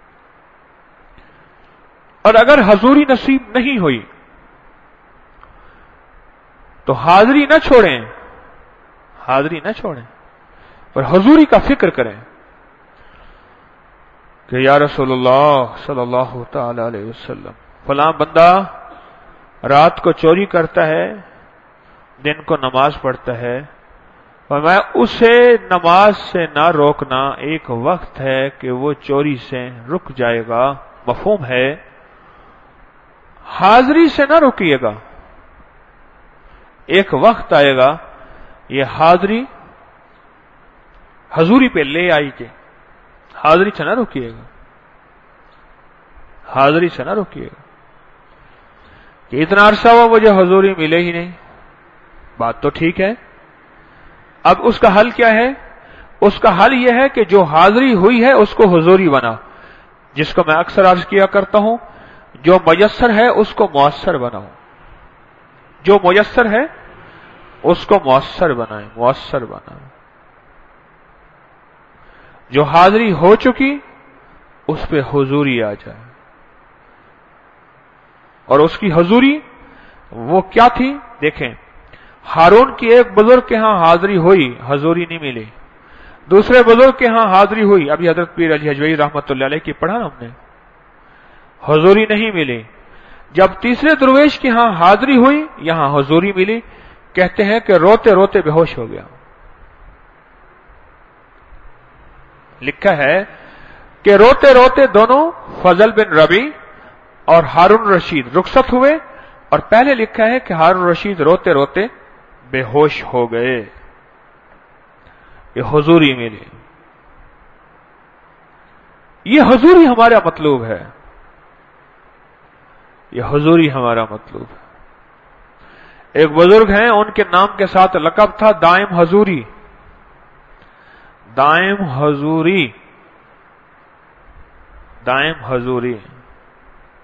اور اگر حضوری نصیب نہیں ہوئی تو حاضری نہ چھوڑیں، حاضری نہ چھوڑیں اور حضوری کا فکر کریں کہ یا رسول اللہ صلی اللہ تعالی علیہ وسلم، فلاں بندہ رات کو چوری کرتا ہے، دن کو نماز پڑھتا ہے، اور میں اسے نماز سے نہ روکنا، ایک وقت ہے کہ وہ چوری سے رک جائے گا۔ مفہوم ہے، حاضری سے نہ روکیے گا، ایک وقت آئے گا یہ حاضری حضوری پہ لے آئی کہ حاضری سے نہ روکیے گا، حاضری سے نہ روکیے گا کہ اتنا عرصہ ہوا مجھے حضوری ملے ہی نہیں۔ بات تو ٹھیک ہے، اب اس کا حل کیا ہے؟ اس کا حل یہ ہے کہ جو حاضری ہوئی ہے اس کو حضوری بنا، جس کو میں اکثر عرض کیا کرتا ہوں، جو میسر ہے اس کو مؤثر بناؤ، جو میسر ہے اس کو مؤثر بنائیں، مؤثر بنائیں۔ جو حاضری ہو چکی اس پہ حضوری آ جائے، اور اس کی حضوری وہ کیا تھی؟ دیکھیں، ہارون کی ایک بزرگ کے ہاں حاضری ہوئی، حضوری نہیں ملی۔ دوسرے بزرگ کے ہاں حاضری ہوئی، ابھی حضرت پیر علی حجویری رحمۃ اللہ علیہ کی پڑھا نا ہم نے، حضوری نہیں ملی۔ جب تیسرے درویش کے ہاں حاضری ہوئی، یہاں حضوری ملی، کہتے ہیں کہ روتے روتے بے ہوش ہو گیا۔ لکھا ہے کہ روتے روتے دونوں فضل بن ربی اور ہارون رشید رخصت ہوئے، اور پہلے لکھا ہے کہ ہارون رشید روتے روتے بے ہوش ہو گئے۔ یہ حضوری ملی، یہ حضوری ہمارا مطلوب ہے، یہ حضوری ہمارا مطلوب ہے۔ ایک بزرگ ہیں، ان کے نام کے ساتھ لقب تھا دائم حضوری، دائم حضوری، دائم حضوری۔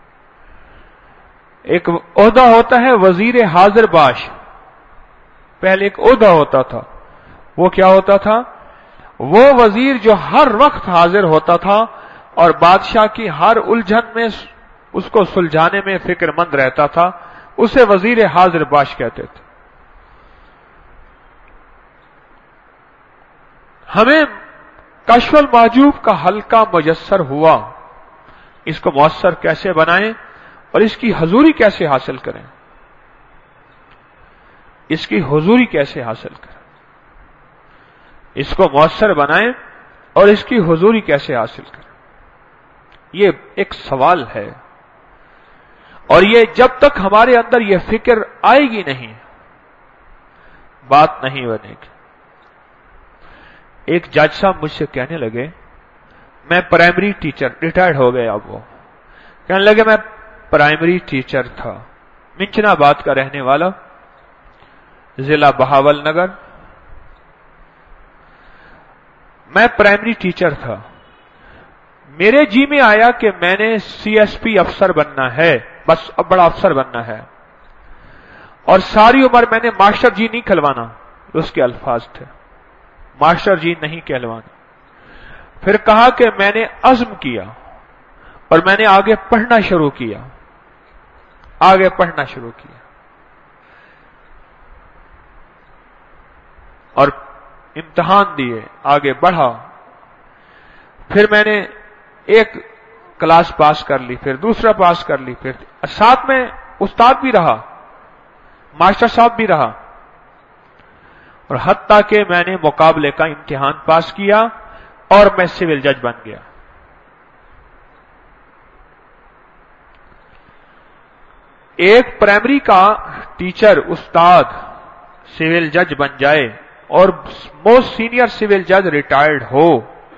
ایک عہدہ ہوتا ہے وزیر حاضر باش. پہلے ایک عہدہ ہوتا تھا. وہ کیا ہوتا تھا؟ وہ وزیر جو ہر وقت حاضر ہوتا تھا اور بادشاہ کی ہر الجھن میں اس کو سلجھانے میں فکر مند رہتا تھا، اسے وزیر حاضر باش کہتے تھے. ہمیں کشف المحجوب کا حلقہ میسر ہوا، اس کو مؤثر کیسے بنائیں اور اس کی حضوری کیسے حاصل کریں، اس کی حضوری کیسے حاصل کریں، اس کو مؤثر بنائیں اور اس کی حضوری کیسے حاصل کریں، یہ ایک سوال ہے. اور یہ جب تک ہمارے اندر یہ فکر آئے گی نہیں، بات نہیں بنے گی. ایک جج صاحب مجھ سے کہنے لگے، میں پرائمری ٹیچر، ریٹائرڈ ہو گئے اب وہ، کہنے لگے میں پرائمری ٹیچر تھا، منچنا آباد کا رہنے والا، ضلع بہاول نگر. میں پرائمری ٹیچر تھا، میرے جی میں آیا کہ میں نے سی ایس پی افسر بننا ہے، بس اب بڑا افسر بننا ہے، اور ساری عمر میں نے ماسٹر جی نہیں کھلوانا، اس کے الفاظ تھے، ماسٹر جی نہیں کہلوانا. پھر کہا کہ میں نے عزم کیا اور میں نے آگے پڑھنا شروع کیا، آگے پڑھنا شروع کیا اور امتحان دیے، آگے بڑھا. پھر میں نے ایک کلاس پاس کر لی، پھر دوسرا پاس کر لی، پھر ساتھ میں استاد بھی رہا، ماسٹر صاحب بھی رہا، اور حتیٰ کہ میں نے مقابلے کا امتحان پاس کیا اور میں سول جج بن گیا. ایک پرائمری کا ٹیچر، استاد سول جج بن جائے اور موسٹ سینئر سول جج ریٹائرڈ ہو،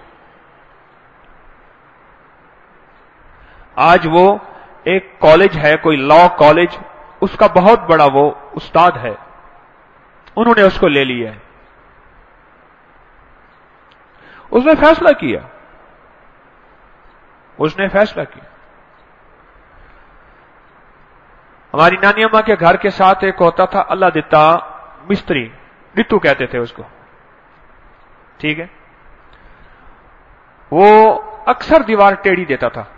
آج وہ ایک کالج ہے، کوئی لا کالج، اس کا بہت بڑا وہ استاد ہے، انہوں نے اس کو لے لیا ہے. اس نے فیصلہ کیا، اس نے فیصلہ کیا. ہماری نانی اماں کے گھر کے ساتھ ایک ہوتا تھا اللہ دتا مستری، ڈٹو کہتے تھے اس کو، ٹھیک ہے. وہ اکثر دیوار ٹیڑھی دیتا تھا،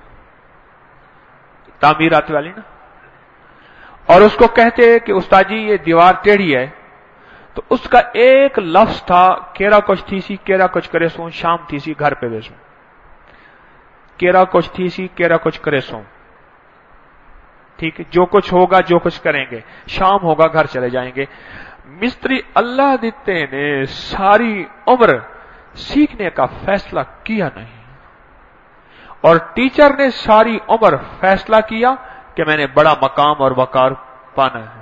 تعمیرات والی نا، اور اس کو کہتے کہ استاد جی یہ دیوار ٹیڑھی ہے، تو اس کا ایک لفظ تھا، کیرا کچھ تھی سی کیرا کچھ کرے سوں، شام تھی سی گھر پہ بیسوں، کیرا کچھ تھی سی کیرا کچھ کرے سوں، ٹھیک ہے، جو کچھ ہوگا جو کچھ کریں گے، شام ہوگا گھر چلے جائیں گے. مستری اللہ دیتے نے ساری عمر سیکھنے کا فیصلہ کیا نہیں، اور ٹیچر نے ساری عمر فیصلہ کیا کہ میں نے بڑا مقام اور وقار پانا ہے.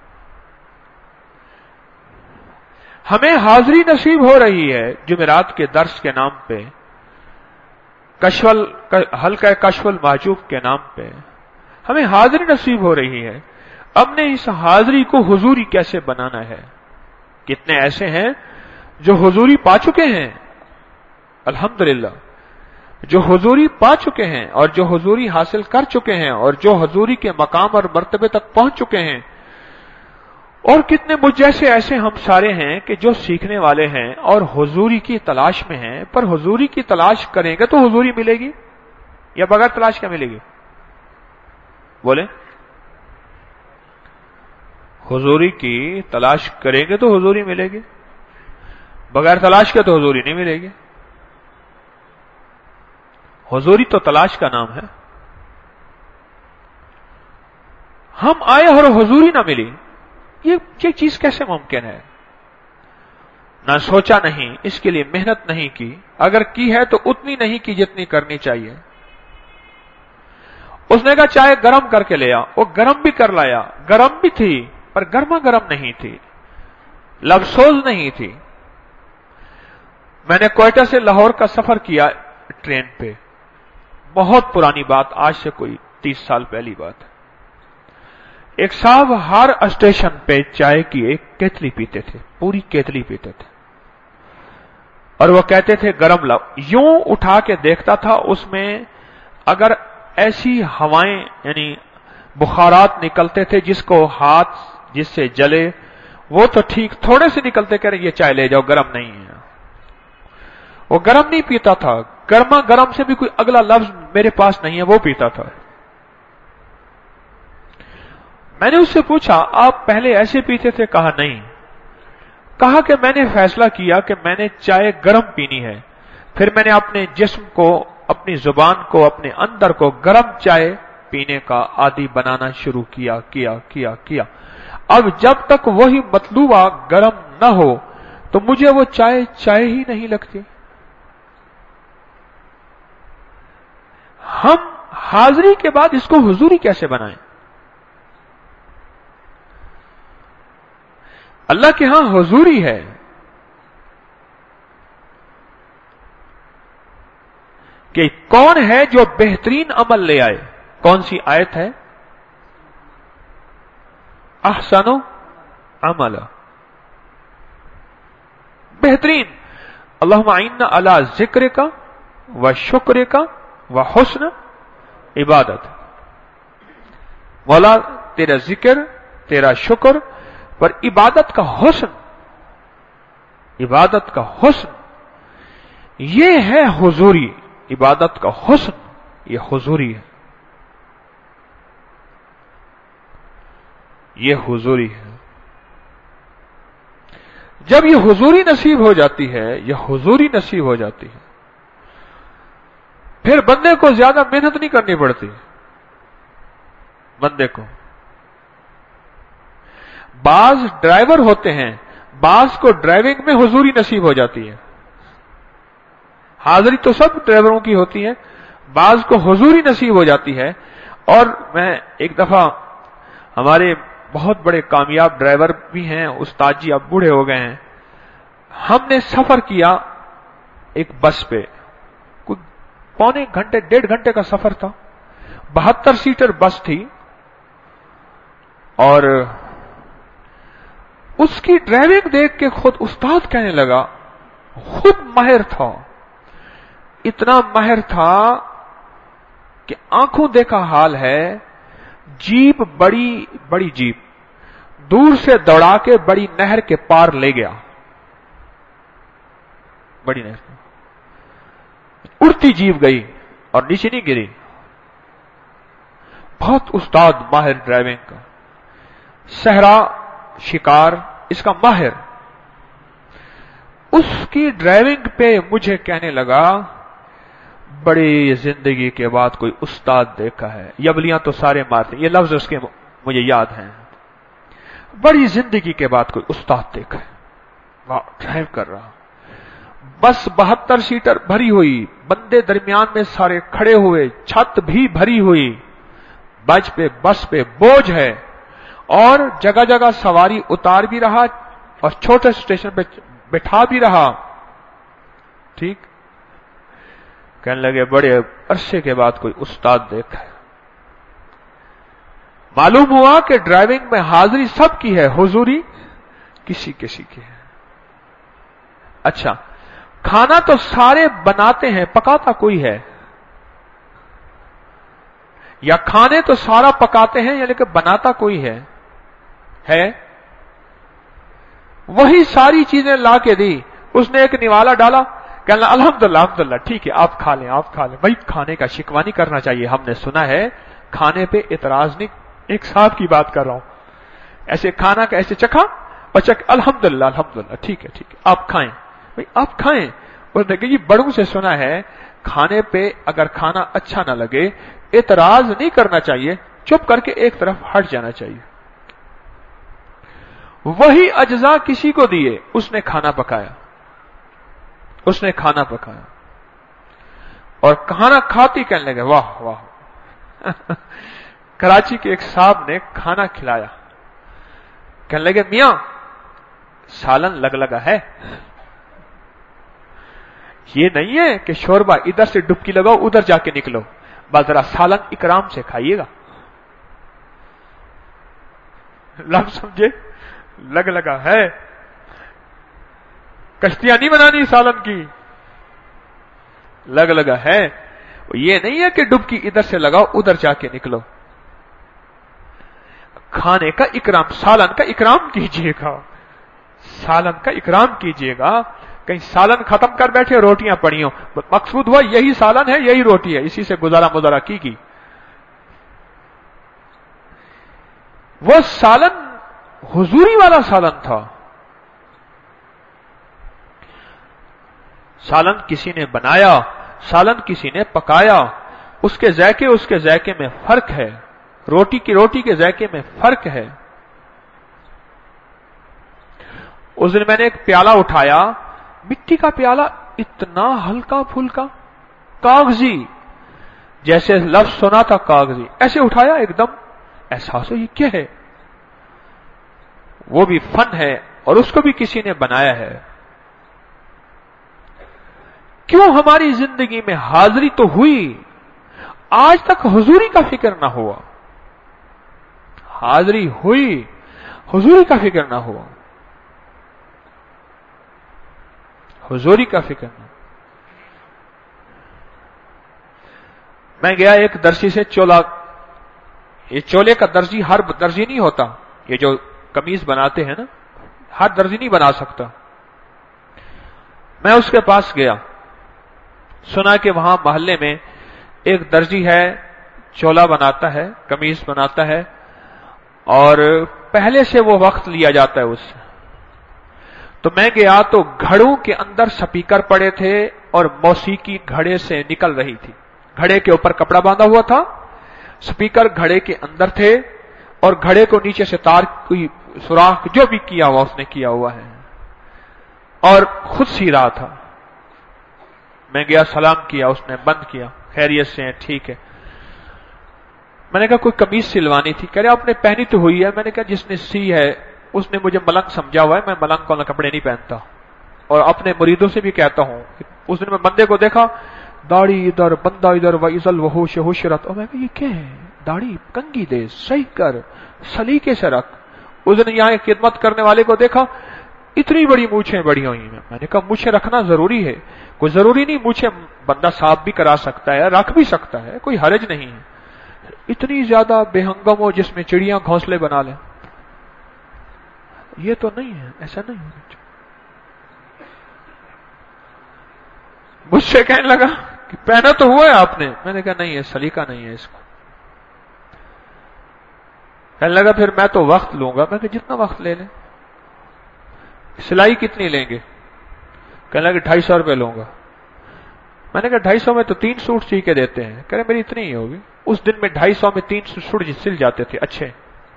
ہمیں حاضری نصیب ہو رہی ہے جمعرات کے درس کے نام پہ، کشف حلقہ کشف المحجوب کے نام پہ ہمیں حاضری نصیب ہو رہی ہے. اب نے اس حاضری کو حضوری کیسے بنانا ہے؟ کتنے ایسے ہیں جو حضوری پا چکے ہیں، الحمدللہ، جو حضوری پا چکے ہیں اور جو حضوری حاصل کر چکے ہیں اور جو حضوری کے مقام اور مرتبے تک پہنچ چکے ہیں، اور کتنے مجھ جیسے ایسے ہم سارے ہیں کہ جو سیکھنے والے ہیں اور حضوری کی تلاش میں ہیں، پر حضوری کی تلاش کریں گے تو حضوری ملے گی یا بغیر تلاش کیا ملے گی؟ بولیں، حضوری کی تلاش کریں گے تو حضوری ملے گی، بغیر تلاش کے تو حضوری نہیں ملے گی. حضوری تو تلاش کا نام ہے. ہم آئے اور حضوری نہ ملی، یہ یہ چیز کیسے ممکن ہے؟ نہ سوچا نہیں، اس کے لیے محنت نہیں کی، اگر کی ہے تو اتنی نہیں کی جتنی کرنی چاہیے. اس نے کہا چائے گرم کر کے لے آ، وہ گرم بھی کر لایا، گرم بھی تھی پر گرما گرم نہیں تھی، لبسوز نہیں تھی. میں نے کوئٹہ سے لاہور کا سفر کیا ٹرین پہ، بہت پرانی بات، آج سے کوئی تیس سال پہلی بات ہے. ایک صاحب ہر اسٹیشن پہ چائے کی ایک کیتلی پیتے تھے، پوری کیتلی پیتے تھے، اور وہ کہتے تھے گرم لاؤ. یوں اٹھا کے دیکھتا تھا، اس میں اگر ایسی ہوائیں یعنی بخارات نکلتے تھے، جس کو ہاتھ جس سے جلے وہ تو ٹھیک، تھوڑے سے نکلتے، کہہ رہے یہ چائے لے جاؤ گرم نہیں ہے. وہ گرم نہیں پیتا تھا، گرما گرم سے بھی کوئی اگلا لفظ میرے پاس نہیں ہے، وہ پیتا تھا. میں نے اس سے پوچھا آپ پہلے ایسے پیتے تھے؟ کہا نہیں. کہا کہ میں نے فیصلہ کیا کہ میں نے چائے گرم پینی ہے، پھر میں نے اپنے جسم کو، اپنی زبان کو، اپنے اندر کو گرم چائے پینے کا عادی بنانا شروع کیا کیا کیا کیا اب جب تک وہی مطلوبہ گرم نہ ہو تو مجھے وہ چائے چائے ہی نہیں لگتی. ہم حاضری کے بعد اس کو حضوری کیسے بنائیں؟ اللہ کے ہاں حضوری ہے. کہ کون ہے جو بہترین عمل لے آئے؟ کون سی آیت ہے؟ احسن عمل، بہترین. اللہم اعنا علی ذکرک و شکرک و حسن عبادت. مولا تیرا ذکر، تیرا شکر پر عبادت کا حسن، عبادت کا حسن یہ ہے حضوری. عبادت کا حسن یہ حضوری ہے، یہ حضوری ہے. جب یہ حضوری نصیب ہو جاتی ہے، یہ حضوری نصیب ہو جاتی ہے، پھر بندے کو زیادہ محنت نہیں کرنی پڑتی. بندے کو بعض ڈرائیور ہوتے ہیں، بعض کو ڈرائیونگ میں حضوری نصیب ہو جاتی ہے. حاضری تو سب ڈرائیوروں کی ہوتی ہے، بعض کو حضوری نصیب ہو جاتی ہے. اور میں ایک دفعہ، ہمارے بہت بڑے کامیاب ڈرائیور بھی ہیں، استاد جی اب بوڑھے ہو گئے ہیں، ہم نے سفر کیا ایک بس پہ، کچھ پونے گھنٹے ڈیڑھ گھنٹے کا سفر تھا. بہتر سیٹر بس تھی اور اس کی ڈرائیونگ دیکھ کے خود استاد کہنے لگا، خود ماہر تھا، اتنا ماہر تھا کہ آنکھوں دیکھا حال ہے. جیپ، بڑی بڑی جیپ دور سے دوڑا کے بڑی نہر کے پار لے گیا، بڑی نہر اڑتی جیپ گئی اور نیچے نہیں گری. بہت استاد ماہر ڈرائیونگ کا، صحرا شکار اس کا ماہر. اس کی ڈرائیونگ پہ مجھے کہنے لگا، بڑی زندگی کے بعد کوئی استاد دیکھا ہے. یبلیاں تو سارے مارتے، یہ لفظ اس کے مجھے یاد ہیں. بڑی زندگی کے بعد کوئی استاد دیکھا ہے. واہ، ڈرائیو کر رہا. بس بہتر سیٹر بھری ہوئی، بندے درمیان میں سارے کھڑے ہوئے، چھت بھی بھری ہوئی، بج پہ بس پہ بوجھ ہے، اور جگہ جگہ سواری اتار بھی رہا اور چھوٹے اسٹیشن پہ بٹھا بھی رہا. ٹھیک، کہنے لگے بڑے عرصے کے بعد کوئی استاد دیکھا ہے. معلوم ہوا کہ ڈرائیونگ میں حاضری سب کی ہے، حضوری کسی کسی کی ہے. اچھا، کھانا تو سارے بناتے ہیں، پکاتا کوئی ہے؟ یا کھانے تو سارا پکاتے ہیں یا لیکن بناتا کوئی ہے؟ ہے وہی ساری چیزیں لا کے دی. اس نے ایک نوالا ڈالا، کہنا الحمدللہ الحمدللہ ٹھیک ہے آپ کھا لیں آپ کھا لیں. بھائی کھانے کا شکوہ نہیں کرنا چاہیے. ہم نے سنا ہے کھانے پہ اعتراض نہیں. ایک صاحب کی بات کر رہا ہوں، ایسے کھانا کا ایسے چکھا اور چک الحمدللہ الحمدللہ ٹھیک ہے ٹھیک ہے آپ کھائیں. بھائی آپ کھائیں. اور دیکھیں جی بڑوں سے سنا ہے کھانے پہ اگر کھانا اچھا نہ لگے اعتراض نہیں کرنا چاہیے، چپ کر کے ایک طرف ہٹ جانا چاہیے. وہی اجزاء کسی کو دیے، اس نے کھانا پکایا، اس نے کھانا پکایا اور کھانا کھاتی کہنے لگے واہ واہ. کراچی کے ایک صاحب نے کھانا کھلایا، کہنے لگے میاں سالن لگ لگا ہے. یہ نہیں ہے کہ شوربا ادھر سے ڈبکی لگاؤ ادھر جا کے نکلو، بس ذرا سالن اکرام سے کھائیے گا. لفظ سمجھے، لگ لگا ہے. کشتیاں نہیں بنانی سالن کی، لگ لگا ہے. یہ نہیں ہے کہ ڈبکی ادھر سے لگاؤ ادھر جا کے نکلو. کھانے کا اکرام، سالن کا اکرام کیجیے گا، سالن کا اکرام کیجیے گا. کہیں سالن ختم کر بیٹھے روٹیاں پڑی ہوں، مقصود ہوا یہی سالن ہے، یہی روٹی ہے، اسی سے گزارا مزارا کی گی. وہ سالن حضوری والا سالن تھا. سالن کسی نے بنایا، سالن کسی نے پکایا، اس کے ذائقے اس کے ذائقے میں فرق ہے، روٹی کی روٹی کے ذائقے میں فرق ہے. اس دن میں نے ایک پیالہ اٹھایا، مٹی کا پیالہ، اتنا ہلکا پھلکا، کاغذی، جیسے لفظ سنا تھا کاغذی، ایسے اٹھایا ایک دم، احساس ہو یہ کیا ہے. وہ بھی فن ہے اور اس کو بھی کسی نے بنایا ہے. کیوں ہماری زندگی میں حاضری تو ہوئی، آج تک حضوری کا فکر نہ ہوا. حاضری ہوئی، حضوری کا فکر نہ ہوا، حضوری کا فکر نہ. میں گیا ایک درزی سے چولا، یہ چولے کا درزی ہر درزی نہیں ہوتا، یہ جو قمیض بناتے ہیں نا، ہر درزی نہیں بنا سکتا. میں اس کے پاس گیا، سنا کہ وہاں محلے میں ایک درزی ہے، چولا بناتا ہے، قمیض بناتا ہے، اور پہلے سے وہ وقت لیا جاتا ہے اس سے. تو میں گیا تو گھڑوں کے اندر سپیکر پڑے تھے اور موسیقی گھڑے سے نکل رہی تھی. گھڑے کے اوپر کپڑا باندھا ہوا تھا، سپیکر گھڑے کے اندر تھے، اور گھڑے کو نیچے سے تار کوئی سوراخ جو بھی کیا ہوا اس نے کیا ہوا ہے، اور خود سی رہا تھا. میں گیا، سلام کیا، اس نے بند کیا، خیریت سے ہیں، ٹھیک ہے. میں نے کہا کوئی قمیض سلوانی تھی. کہہ رہے آپ نے پہنی تو ہوئی ہے. میں نے کہا جس نے سی ہے اس نے مجھے ملنگ سمجھا ہوا ہے، میں ملنگ کو کپڑے نہیں پہنتا، اور اپنے مریدوں سے بھی کہتا ہوں. اس دن میں بندے کو دیکھا، داڑھی ادھر، بندہ ادھر، وَإِذَا الْوُحُوشُ حُشِرَتْ. اور میں کہا یہ کیا ہے، داڑھی کنگھی دے، صحیح کر، سلیقے سے رکھ. اس دن یہاں خدمت کرنے والے کو دیکھا، اتنی بڑی مونچھیں بڑی ہوئی ہیں. میں نے کہا مونچھیں رکھنا ضروری ہے، کوئی ضروری نہیں، مونچھیں بندہ صاف بھی کرا سکتا ہے، رکھ بھی سکتا ہے، کوئی حرج نہیں ہے. اتنی زیادہ بے ہنگم ہو جس میں چڑیاں گھونسلے بنا لیں، یہ تو نہیں ہے، ایسا نہیں ہونا چاہیے. مجھ سے کہنے لگا کہ پہنا تو ہوا ہے آپ نے. میں نے کہا نہیں ہے، سلیقہ نہیں ہے اس کا. کہنے لگا پھر میں تو وقت لوں گا. میں کہا جتنا وقت لے لیں. سلائی کتنی لیں گے؟ کہنے لگا ڈھائی سو روپے لوں گا. میں نے کہا ڈھائی سو میں تو تین سوٹ سی کے دیتے ہیں. کہہ رہے میری اتنی ہی ہوگی. اس دن میں ڈھائی سو میں تین سوٹ سل جاتے تھے اچھے.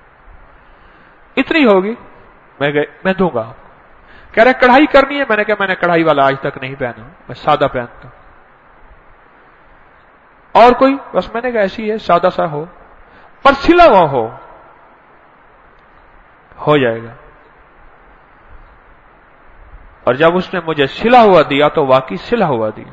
اتنی ہوگی. میں گئے، میں دوں گا. کہہ رہے کڑھائی کرنی ہے. میں نے کہا میں نے کڑھائی والا آج تک نہیں پہنا، میں سادہ پہنتا ہوں. اور کوئی؟ بس میں نے کہا ایسی ہے، سادہ سا ہو پر سلا ہوا ہو. ہو جائے گا. اور جب اس نے مجھے سلا ہوا دیا تو واقعی سلا ہوا دیا.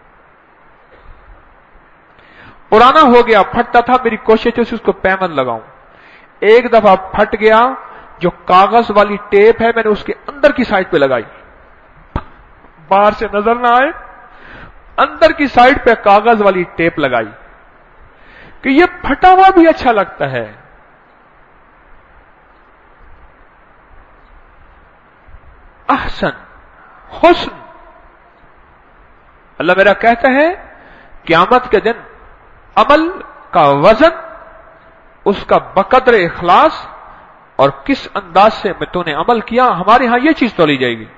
پرانا ہو گیا، پھٹتا تھا، میری کوشش تھی اس کو پیمن لگاؤں. ایک دفعہ پھٹ گیا، جو کاغذ والی ٹیپ ہے میں نے اس کے اندر کی سائڈ پہ لگائی، باہر سے نظر نہ آئے، اندر کی سائڈ پہ کاغذ والی ٹیپ لگائی کہ یہ پھٹا ہوا بھی اچھا لگتا ہے. احسن، حسن. اللہ میرا کہتا ہے قیامت کے دن عمل کا وزن اس کا بقدر اخلاص اور کس انداز سے میں تو نے عمل کیا، ہمارے ہاں یہ چیز تولی جائے گی.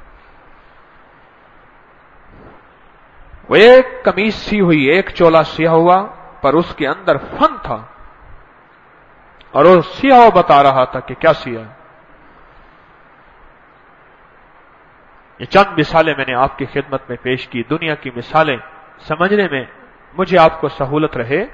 وہ ایک قمیض سی ہوئی، ایک چولا سیا ہوا، پر اس کے اندر فن تھا، اور وہ سیا ہوا بتا رہا تھا کہ کیا سیا. یہ چند مثالیں میں نے آپ کی خدمت میں پیش کی. دنیا کی مثالیں سمجھنے میں مجھے آپ کو سہولت رہے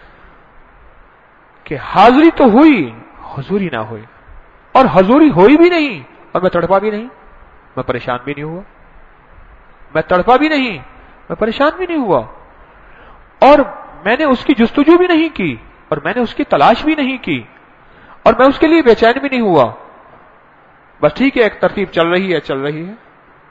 کہ حاضری تو ہوئی، حضوری نہ ہوئی. اور حضوری ہوئی بھی نہیں اور میں تڑپا بھی نہیں، میں پریشان بھی نہیں ہوا. میں تڑپا بھی نہیں، میں پریشان بھی نہیں ہوا. اور میں نے اس کی جستجو بھی نہیں کی، اور میں نے اس کی تلاش بھی نہیں کی، اور میں اس کے لیے بے چین بھی نہیں ہوا. بس ٹھیک ہے، ایک ترتیب چل رہی ہے چل رہی ہے.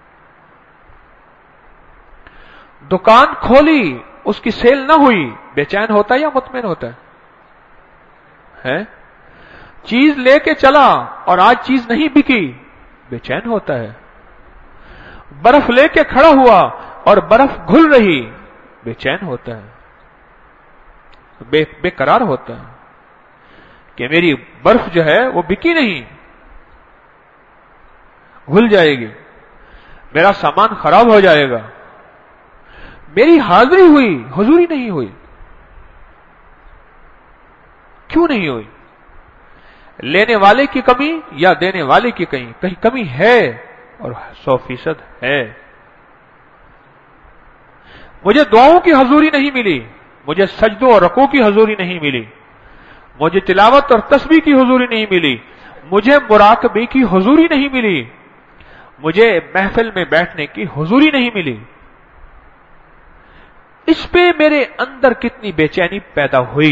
دکان کھولی، اس کی سیل نہ ہوئی، بے چین ہوتا ہے یا مطمئن ہوتا ہے؟ چیز لے کے چلا اور آج چیز نہیں بکی، بے چین ہوتا ہے۔ برف لے کے کھڑا ہوا اور برف گھل رہی، بے چین ہوتا ہے، بے بے قرار ہوتا ہے کہ میری برف جو ہے وہ بکی نہیں، گھل جائے گی، میرا سامان خراب ہو جائے گا۔ میری حاضری ہوئی، حضوری نہیں ہوئی۔ کیوں نہیں ہوئی؟ لینے والے کی کمی یا دینے والے کی کہیں کہیں کمی ہے، اور سو فیصد ہے۔ مجھے دعاؤں کی حضوری نہیں ملی، مجھے سجدوں اور رکوع کی حضوری نہیں ملی، مجھے تلاوت اور تسبیح کی حضوری نہیں ملی، مجھے مراقبے کی حضوری نہیں ملی، مجھے محفل میں بیٹھنے کی حضوری نہیں ملی۔ اس پہ میرے اندر کتنی بے چینی پیدا ہوئی،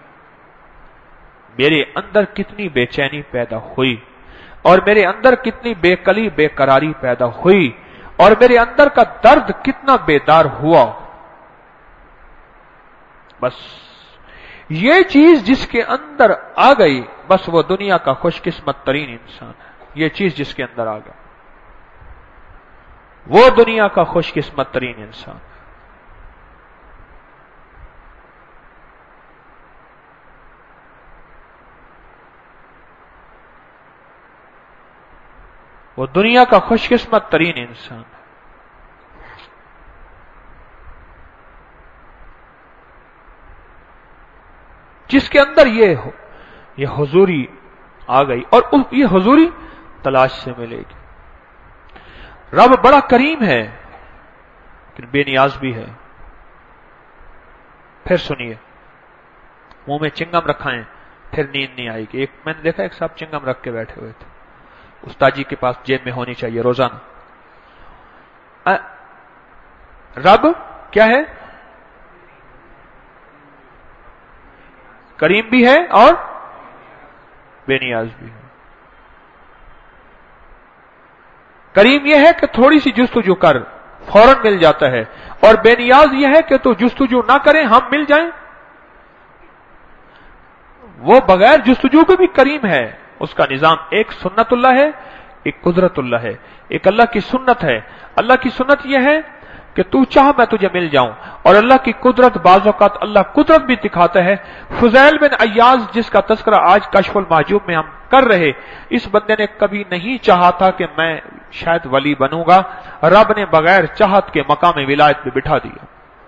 میرے اندر کتنی بے چینی پیدا ہوئی، اور میرے اندر کتنی بے قلی بے قراری پیدا ہوئی، اور میرے اندر کا درد کتنا بیدار ہوا۔ بس یہ چیز جس کے اندر آ گئی، بس وہ دنیا کا خوش قسمت ترین انسان ہے۔ یہ چیز جس کے اندر آ گئی وہ دنیا کا خوش قسمت ترین انسان ہے۔ وہ دنیا کا خوش قسمت ترین انسان ہے۔ جس کے اندر یہ ہو یہ حضوری آ گئی، اور یہ حضوری تلاش سے ملے گی۔ رب بڑا کریم ہے لیکن بے نیاز بھی ہے۔ پھر سنیے، منہ میں چنگم رکھائیں پھر نیند نہیں آئے گی۔ ایک میں نے دیکھا ایک صاحب چنگم رکھ کے بیٹھے ہوئے تھے، استاد جی کے پاس جیب میں ہونی چاہیے روزانہ۔ رب کیا ہے؟ کریم بھی ہے اور بے نیاز بھی ہے۔ کریم یہ ہے کہ تھوڑی سی جستجو کر فوراً مل جاتا ہے، اور بے نیاز یہ ہے کہ تو جستجو نہ کریں ہم مل جائیں۔ وہ بغیر جستجو کے بھی کریم ہے۔ اس کا نظام ایک سنت اللہ ہے، ایک قدرت اللہ ہے، ایک اللہ کی سنت ہے۔ اللہ کی سنت یہ ہے کہ تو چاہ میں تجھے مل جاؤں، اور اللہ کی قدرت بعض اوقات اللہ قدرت بھی دکھاتا ہے۔ فضیل بن عیاض جس کا تذکرہ آج کشف المحجوب میں ہم کر رہے، اس بندے نے کبھی نہیں چاہا تھا کہ میں شاید ولی بنوں گا، رب نے بغیر چاہت کے مقام ولایت پہ بٹھا دیا۔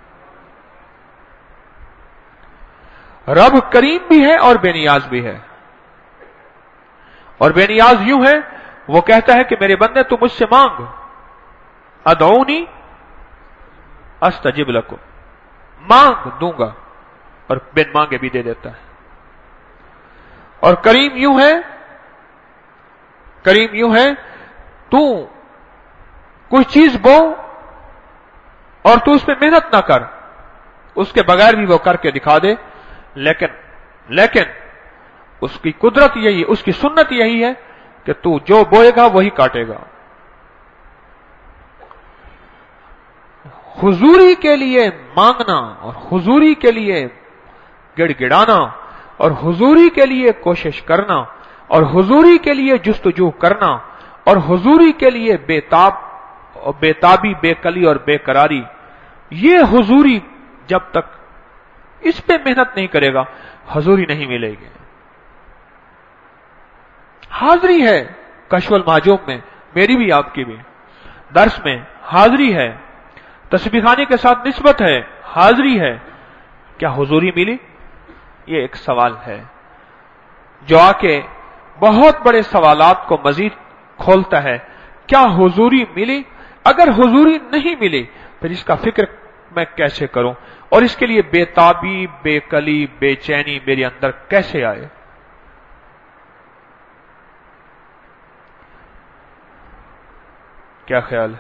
رب کریم بھی ہے اور بے نیاز بھی ہے، اور بے نیاز یوں ہے، وہ کہتا ہے کہ میرے بندے تو مجھ سے مانگ، ادعونی استجب لکم، مانگ دوں گا، اور بن مانگے بھی دے دیتا ہے۔ اور کریم یوں ہے، کریم یوں ہے تو کوئی چیز بو اور تو اس پہ محنت نہ کر، اس کے بغیر بھی وہ کر کے دکھا دے، لیکن لیکن اس کی قدرت یہی، اس کی سنت یہی ہے کہ تو جو بوئے گا وہی کاٹے گا۔ حضوری کے لیے مانگنا، اور حضوری کے لیے گڑ گڑانا، اور حضوری کے لیے کوشش کرنا، اور حضوری کے لیے جستجو کرنا، اور حضوری کے لیے بےتاب اور بےتابی بے قلی اور بے قراری، یہ حضوری جب تک اس پہ محنت نہیں کرے گا حضوری نہیں ملے گی۔ حاضری ہے کشف المحجوب میں، میری بھی آپ کی بھی، درس میں حاضری ہے، تسبیح خانے کے ساتھ نسبت ہے، حاضری ہے۔ کیا حضوری ملی؟ یہ ایک سوال ہے جو آ کے بہت بڑے سوالات کو مزید کھولتا ہے۔ کیا حضوری ملی؟ اگر حضوری نہیں ملی پھر اس کا فکر میں کیسے کروں، اور اس کے لیے بے تابی بے قلی بے چینی میرے اندر کیسے آئے؟ کیا خیال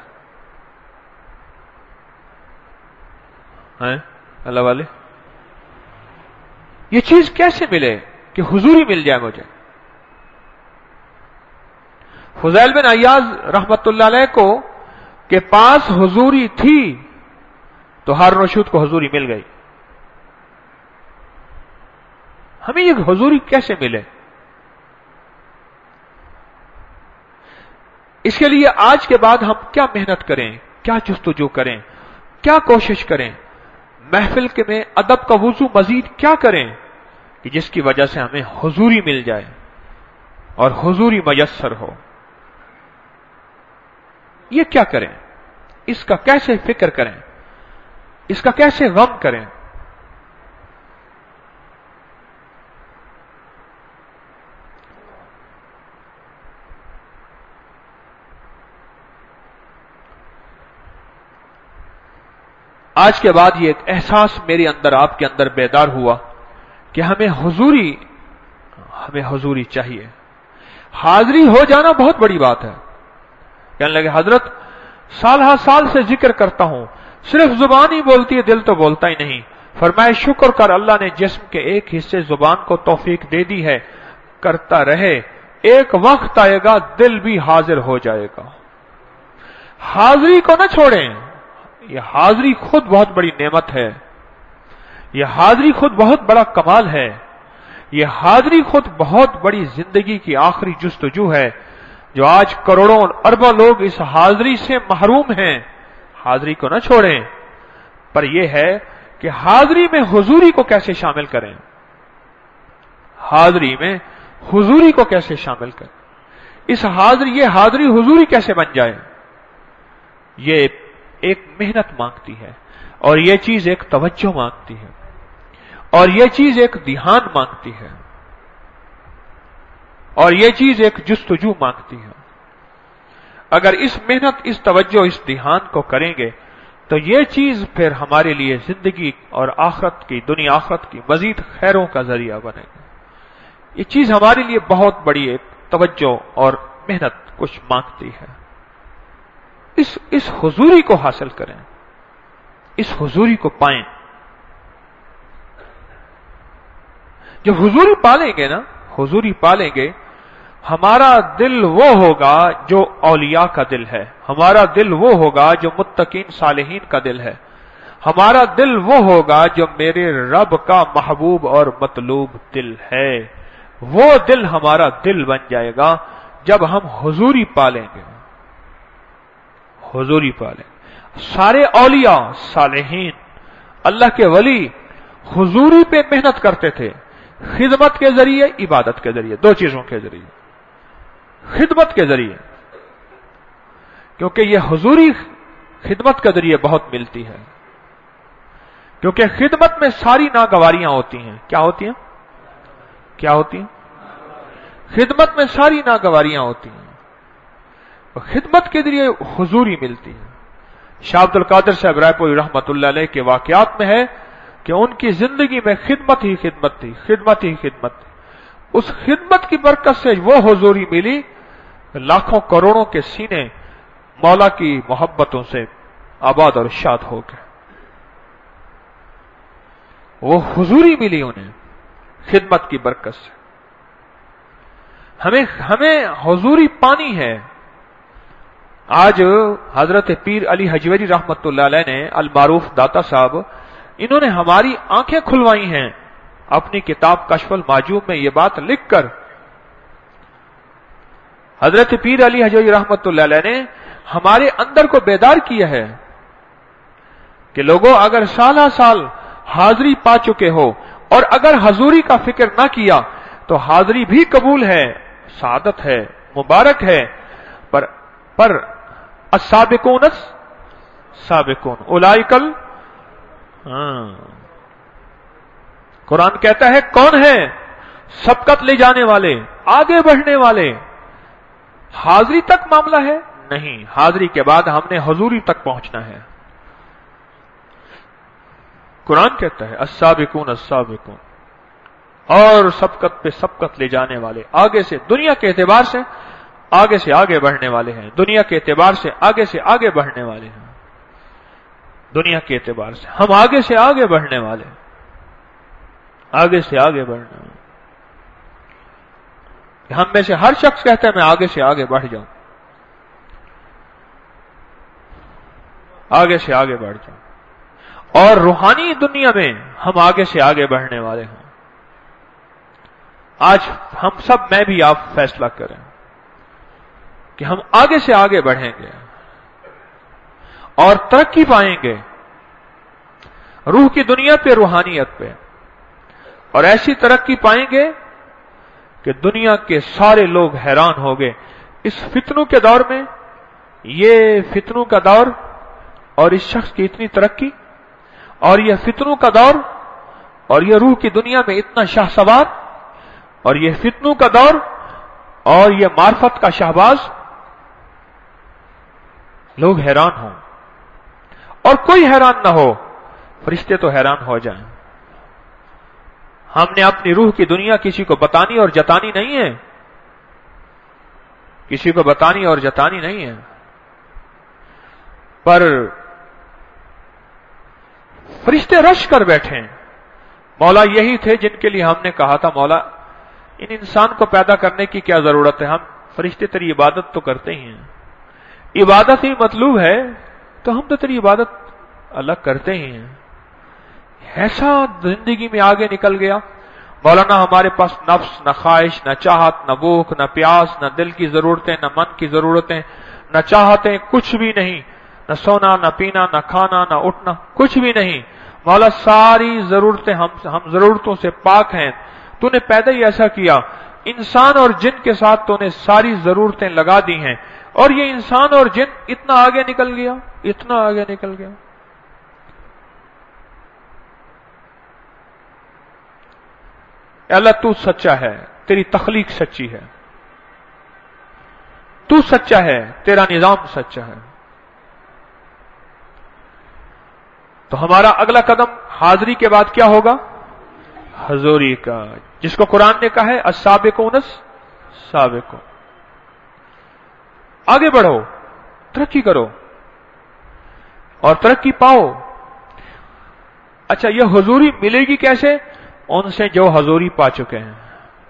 ہے اللہ والے؟ یہ چیز کیسے ملے کہ حضوری مل جائے مجھے؟ فضیل بن عیاض رحمت اللہ علیہ کو کے پاس حضوری تھی تو ہارون رشید کو حضوری مل گئی۔ ہمیں یہ حضوری کیسے ملے؟ اس کے لیے آج کے بعد ہم کیا محنت کریں، کیا جستجو کریں، کیا کوشش کریں، محفل کے میں ادب کا وضو مزید کیا کریں کہ جس کی وجہ سے ہمیں حضوری مل جائے اور حضوری میسر ہو. یہ کیا کریں، اس کا کیسے فکر کریں، اس کا کیسے غم کریں. آج کے بعد یہ ایک احساس میرے اندر آپ کے اندر بیدار ہوا کہ ہمیں حضوری ہمیں حضوری چاہیے. حاضری ہو جانا بہت بڑی بات ہے. کہنے لگے حضرت سال ہا سال سے ذکر کرتا ہوں، صرف زبان ہی بولتی ہے، دل تو بولتا ہی نہیں. فرمائے شکر کر، اللہ نے جسم کے ایک حصے زبان کو توفیق دے دی ہے، کرتا رہے، ایک وقت آئے گا دل بھی حاضر ہو جائے گا. حاضری کو نہ چھوڑیں. یہ حاضری خود بہت بڑی نعمت ہے، یہ حاضری خود بہت بڑا کمال ہے، یہ حاضری خود بہت بڑی زندگی کی آخری جستجو ہے. جو آج کروڑوں اربوں لوگ اس حاضری سے محروم ہیں. حاضری کو نہ چھوڑیں، پر یہ ہے کہ حاضری میں حضوری کو کیسے شامل کریں، حاضری میں حضوری کو کیسے شامل کریں. اس حاضری یہ حاضری حضوری کیسے بن جائے، یہ ایک محنت مانگتی ہے، اور یہ چیز ایک توجہ مانگتی ہے، اور یہ چیز ایک دھیان مانگتی ہے، اور یہ چیز ایک جستجو مانگتی ہے. اگر اس محنت، اس توجہ، اس دھیان کو کریں گے تو یہ چیز پھر ہمارے لیے زندگی اور آخرت کی، دنیا آخرت کی مزید خیروں کا ذریعہ بنے گا. یہ چیز ہمارے لیے بہت بڑی ایک توجہ اور محنت کچھ مانگتی ہے. اس اس حضوری کو حاصل کریں، اس حضوری کو پائیں. جب حضوری پالیں گے نا، حضوری پالیں گے، ہمارا دل وہ ہوگا جو اولیاء کا دل ہے، ہمارا دل وہ ہوگا جو متقین صالحین کا دل ہے، ہمارا دل وہ ہوگا جو میرے رب کا محبوب اور مطلوب دل ہے. وہ دل ہمارا دل بن جائے گا جب ہم حضوری پالیں گے. حضوری پالیں. سارے اولیاء، صالحین، اللہ کے ولی حضوری پہ محنت کرتے تھے، خدمت کے ذریعے، عبادت کے ذریعے، دو چیزوں کے ذریعے. خدمت کے ذریعے، کیونکہ یہ حضوری خدمت کے ذریعے بہت ملتی ہے، کیونکہ خدمت میں ساری ناگواریاں ہوتی ہیں. کیا ہوتی ہیں؟ کیا ہوتی ہیں؟ خدمت میں ساری ناگواریاں ہوتی ہیں، خدمت کے ذریعے حضوری ملتی ہے. شاہ عبد القادر صاحب رائے پوری رحمت اللہ علیہ کے واقعات میں ہے کہ ان کی زندگی میں خدمت ہی خدمت تھی، خدمت ہی خدمت تھی. اس خدمت کی برکت سے وہ حضوری ملی، لاکھوں کروڑوں کے سینے مولا کی محبتوں سے آباد اور شاد ہو گئے. وہ حضوری ملی انہیں خدمت کی برکت سے. ہمیں ہمیں حضوری پانی ہے. آج حضرت پیر علی حجویری رحمت اللہ علیہ نے، المعروف داتا صاحب، انہوں نے ہماری آنکھیں کھلوائی ہیں اپنی کتاب کشف المحجوب میں یہ بات لکھ کر. حضرت پیر علی حجویری رحمت اللہ علیہ نے ہمارے اندر کو بیدار کیا ہے کہ لوگوں اگر سالہ سال حاضری پا چکے ہو اور اگر حضوری کا فکر نہ کیا تو حاضری بھی قبول ہے، سعادت ہے، مبارک ہے، پر پر السابقون السابقون اولئک ال ہاں قرآن کہتا ہے کون ہے سبقت لے جانے والے، آگے بڑھنے والے. حاضری تک معاملہ ہے نہیں، حاضری کے بعد ہم نے حضوری تک پہنچنا ہے. قرآن کہتا ہے السابقون السابقون، اور سبقت پہ سبقت لے جانے والے، آگے سے دنیا کے اعتبار سے آگے سے آگے بڑھنے والے ہیں، دنیا کے اعتبار سے آگے سے آگے بڑھنے والے ہیں، دنیا کے اعتبار سے ہم آگے سے آگے بڑھنے والے ہیں، آگے سے آگے بڑھنے والے. ہم میں سے ہر شخص کہتا ہے میں آگے سے آگے بڑھ جاؤں، آگے سے آگے بڑھ جاؤں، اور روحانی دنیا میں ہم آگے سے آگے بڑھنے والے ہیں. آج ہم سب، میں بھی آپ فیصلہ کریں کہ ہم آگے سے آگے بڑھیں گے اور ترقی پائیں گے روح کی دنیا پہ، روحانیت پہ، اور ایسی ترقی پائیں گے کہ دنیا کے سارے لوگ حیران ہو گئے۔ اس فتنوں کے دور میں، یہ فتنوں کا دور اور اس شخص کی اتنی ترقی، اور یہ فتنوں کا دور اور یہ روح کی دنیا میں اتنا شاہ سوار، اور یہ فتنوں کا دور اور یہ معرفت کا شہباز، لوگ حیران ہوں اور کوئی حیران نہ ہو، فرشتے تو حیران ہو جائیں۔ ہم نے اپنی روح کی دنیا کسی کو بتانی اور جتانی نہیں ہے، کسی کو بتانی اور جتانی نہیں ہے، پر فرشتے رش کر بیٹھے۔ مولا یہی تھے جن کے لیے ہم نے کہا تھا مولا ان انسان کو پیدا کرنے کی کیا ضرورت ہے، ہم فرشتے تیری عبادت تو کرتے ہی ہیں، عبادت ہی مطلوب ہے تو ہم تو تیری عبادت الگ کرتے ہی ہیں۔ ایسا زندگی میں آگے نکل گیا، مولانا ہمارے پاس نفس، نہ خواہش، نہ چاہت، نہ بھوک، نہ پیاس، نہ دل کی ضرورتیں، نہ من کی ضرورتیں، نہ چاہتیں، کچھ بھی نہیں، نہ سونا، نہ پینا، نہ کھانا، نہ اٹھنا، کچھ بھی نہیں۔ مولا ساری ضرورتیں ہم ہم ضرورتوں سے پاک ہیں، تو نے پیدا ہی ایسا کیا، انسان اور جن کے ساتھ تو نے ساری ضرورتیں لگا دی ہیں، اور یہ انسان اور جن اتنا آگے نکل گیا، اتنا آگے نکل گیا۔ اے اللہ تو سچا ہے، تیری تخلیق سچی ہے، تو سچا ہے، تیرا نظام سچا ہے۔ تو ہمارا اگلا قدم حاضری کے بعد کیا ہوگا؟ حضوری کا، جس کو قرآن نے کہا ہے السابقون السابقون۔ آگے بڑھو، ترقی کرو اور ترقی پاؤ۔ اچھا، یہ حضوری ملے گی کیسے؟ ان سے جو حضوری پا چکے ہیں۔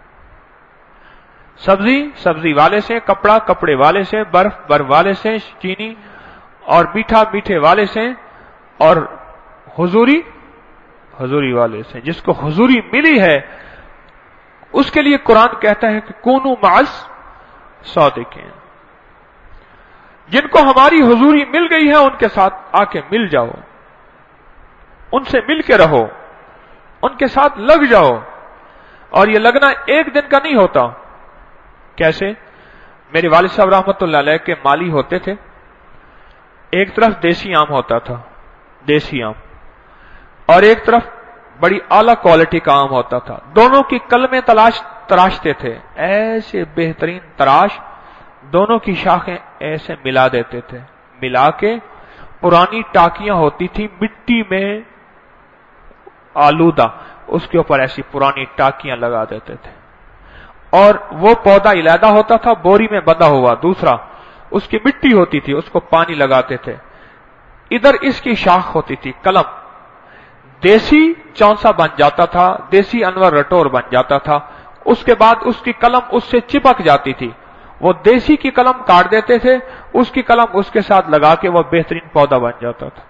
سبزی سبزی والے سے، کپڑا کپڑے والے سے، برف برف والے سے، چینی اور میٹھا میٹھے والے سے، اور حضوری حضوری والے سے۔ جس کو حضوری ملی ہے اس کے لیے قرآن کہتا ہے کہ کونوا معاذ صادقین، جن کو ہماری حضوری مل گئی ہے ان کے ساتھ آ کے مل جاؤ، ان سے مل کے رہو، ان کے ساتھ لگ جاؤ۔ اور یہ لگنا ایک دن کا نہیں ہوتا۔ کیسے؟ میرے والد صاحب رحمۃ اللہ علیہ کے مالی ہوتے تھے، ایک طرف دیسی آم ہوتا تھا، دیسی آم، اور ایک طرف بڑی اعلی کوالٹی کا آم ہوتا تھا، دونوں کی کلمیں تلاش تراشتے تھے، ایسے بہترین تراش، دونوں کی شاخیں ایسے ملا دیتے تھے، ملا کے پرانی ٹاکیاں ہوتی تھی مٹی میں آلودہ، اس کے اوپر ایسی پرانی ٹاکیاں لگا دیتے تھے، اور وہ پودا علیحدہ ہوتا تھا بوری میں بندھا ہوا، دوسرا اس کی مٹی ہوتی تھی، اس کو پانی لگاتے تھے، ادھر اس کی شاخ ہوتی تھی قلم، دیسی چونسا بن جاتا تھا، دیسی انور رٹور بن جاتا تھا، اس کے بعد اس کی قلم اس سے چپک جاتی تھی، وہ دیسی کی قلم کاٹ دیتے تھے، اس کی قلم اس کے ساتھ لگا کے وہ بہترین پودا بن جاتا تھا۔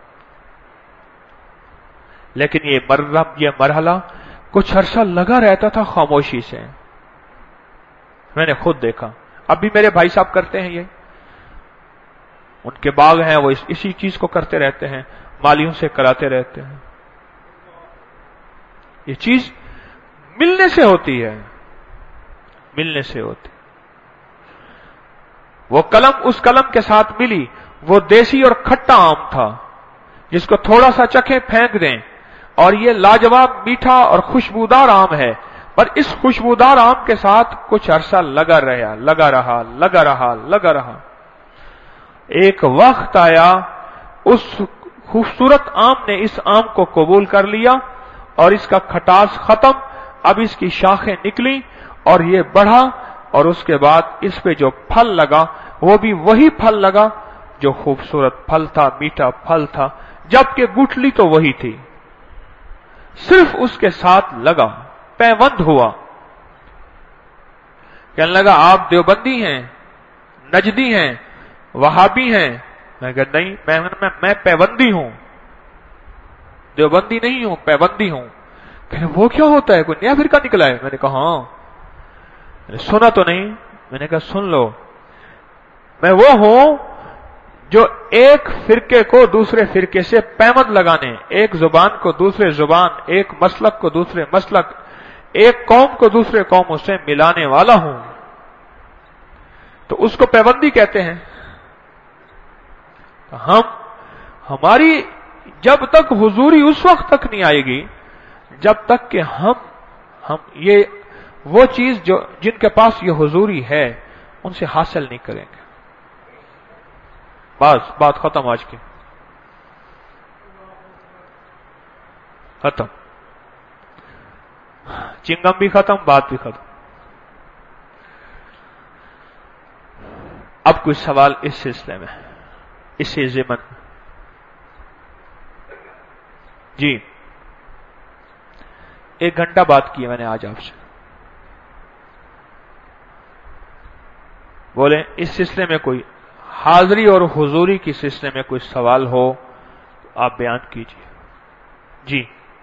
لیکن یہ مرحلہ یہ مرحلہ کچھ عرصہ لگا رہتا تھا خاموشی سے، میں نے خود دیکھا، اب بھی میرے بھائی صاحب کرتے ہیں، یہ ان کے باغ ہیں، وہ اسی چیز کو کرتے رہتے ہیں، مالیوں سے کراتے رہتے ہیں۔ یہ چیز ملنے سے ہوتی ہے، ملنے سے ہوتی۔ وہ قلم اس قلم کے ساتھ ملی، وہ دیسی اور کھٹا آم تھا جس کو تھوڑا سا چکھیں پھینک دیں، اور یہ لاجواب میٹھا اور خوشبودار آم ہے، پر اس خوشبودار آم کے ساتھ کچھ عرصہ لگا رہا لگا رہا لگا رہا لگا رہا ایک وقت آیا اس خوبصورت آم نے اس آم کو قبول کر لیا، اور اس کا کھٹاس ختم، اب اس کی شاخیں نکلی اور یہ بڑھا، اور اس کے بعد اس پہ جو پھل لگا وہ بھی وہی پھل لگا جو خوبصورت پھل تھا، میٹھا پھل تھا، جبکہ گٹھلی تو وہی تھی، صرف اس کے ساتھ لگا، پیوند ہوا۔ کہنے لگا آپ دیوبندی ہیں، نجدی ہیں، وہابی ہیں؟ میں کہا نہیں، میں میں پیوندی ہوں، دیوبندی نہیں ہوں، پیوندی ہوں۔ کہ وہ کیا ہوتا ہے؟ کوئی نیا فرقہ نکلا ہے؟ میں نے کہا ہاں۔ میں نے سنا تو نہیں، میں نے کہا سن لو، میں وہ ہوں جو ایک فرقے کو دوسرے فرقے سے پیمند لگانے، ایک زبان کو دوسرے زبان، ایک مسلک کو دوسرے مسلک، ایک قوم کو دوسرے قوموں سے ملانے والا ہوں. تو اس کو پیوندی کہتے ہیں. ہم ہماری جب تک حضوری اس وقت تک نہیں آئے گی جب تک کہ ہم ہم یہ وہ چیز جو جن کے پاس یہ حضوری ہے ان سے حاصل نہیں کریں گے. بس بات ختم. آج کی ختم، چنگم بھی ختم، بات بھی ختم. اب کوئی سوال اس سلسلے میں، اس سے ضمن؟ جی ایک گھنٹہ بات کی ہے میں نے آج آپ سے. بولیں اس سلسلے میں کوئی حاضری اور حضوری کی سلسلے میں کوئی سوال ہو تو آپ بیان کیجیے. جی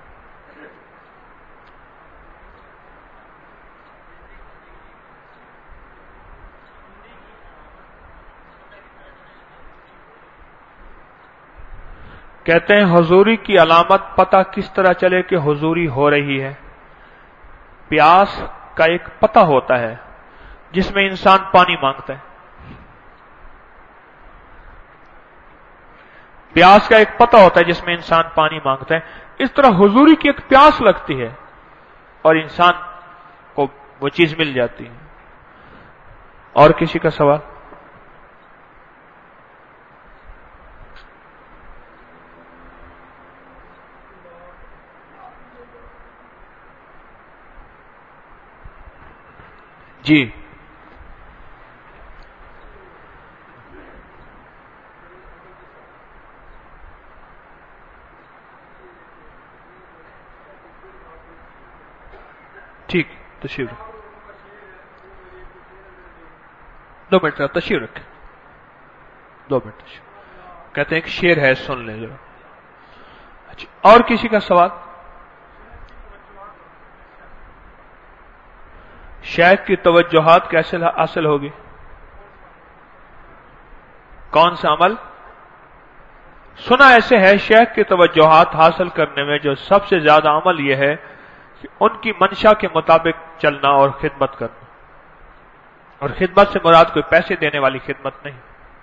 کہتے ہیں حضوری کی علامت پتہ کس طرح چلے کہ حضوری ہو رہی ہے؟ پیاس کا ایک پتہ ہوتا ہے جس میں انسان پانی مانگتا ہے. پیاس کا ایک پتہ ہوتا ہے جس میں انسان پانی مانگتا ہے. اس طرح حضوری کی ایک پیاس لگتی ہے اور انسان کو وہ چیز مل جاتی ہے. اور کسی کا سوال؟ جی ٹھیک، تشریف رکھیں. دو منٹ کا تشریف رکھیں، دو منٹ تشریف. کہتے ہیں ایک شعر ہے، سن لیں ذرا. اچھا اور کسی کا سوال؟ شیخ کی توجہات کیسے حاصل ہوگی؟ کون سا عمل؟ سنا ایسے ہے شیخ کی توجہات حاصل کرنے میں جو سب سے زیادہ عمل یہ ہے کہ ان کی منشا کے مطابق چلنا اور خدمت کرنا. اور خدمت سے مراد کوئی پیسے دینے والی خدمت نہیں.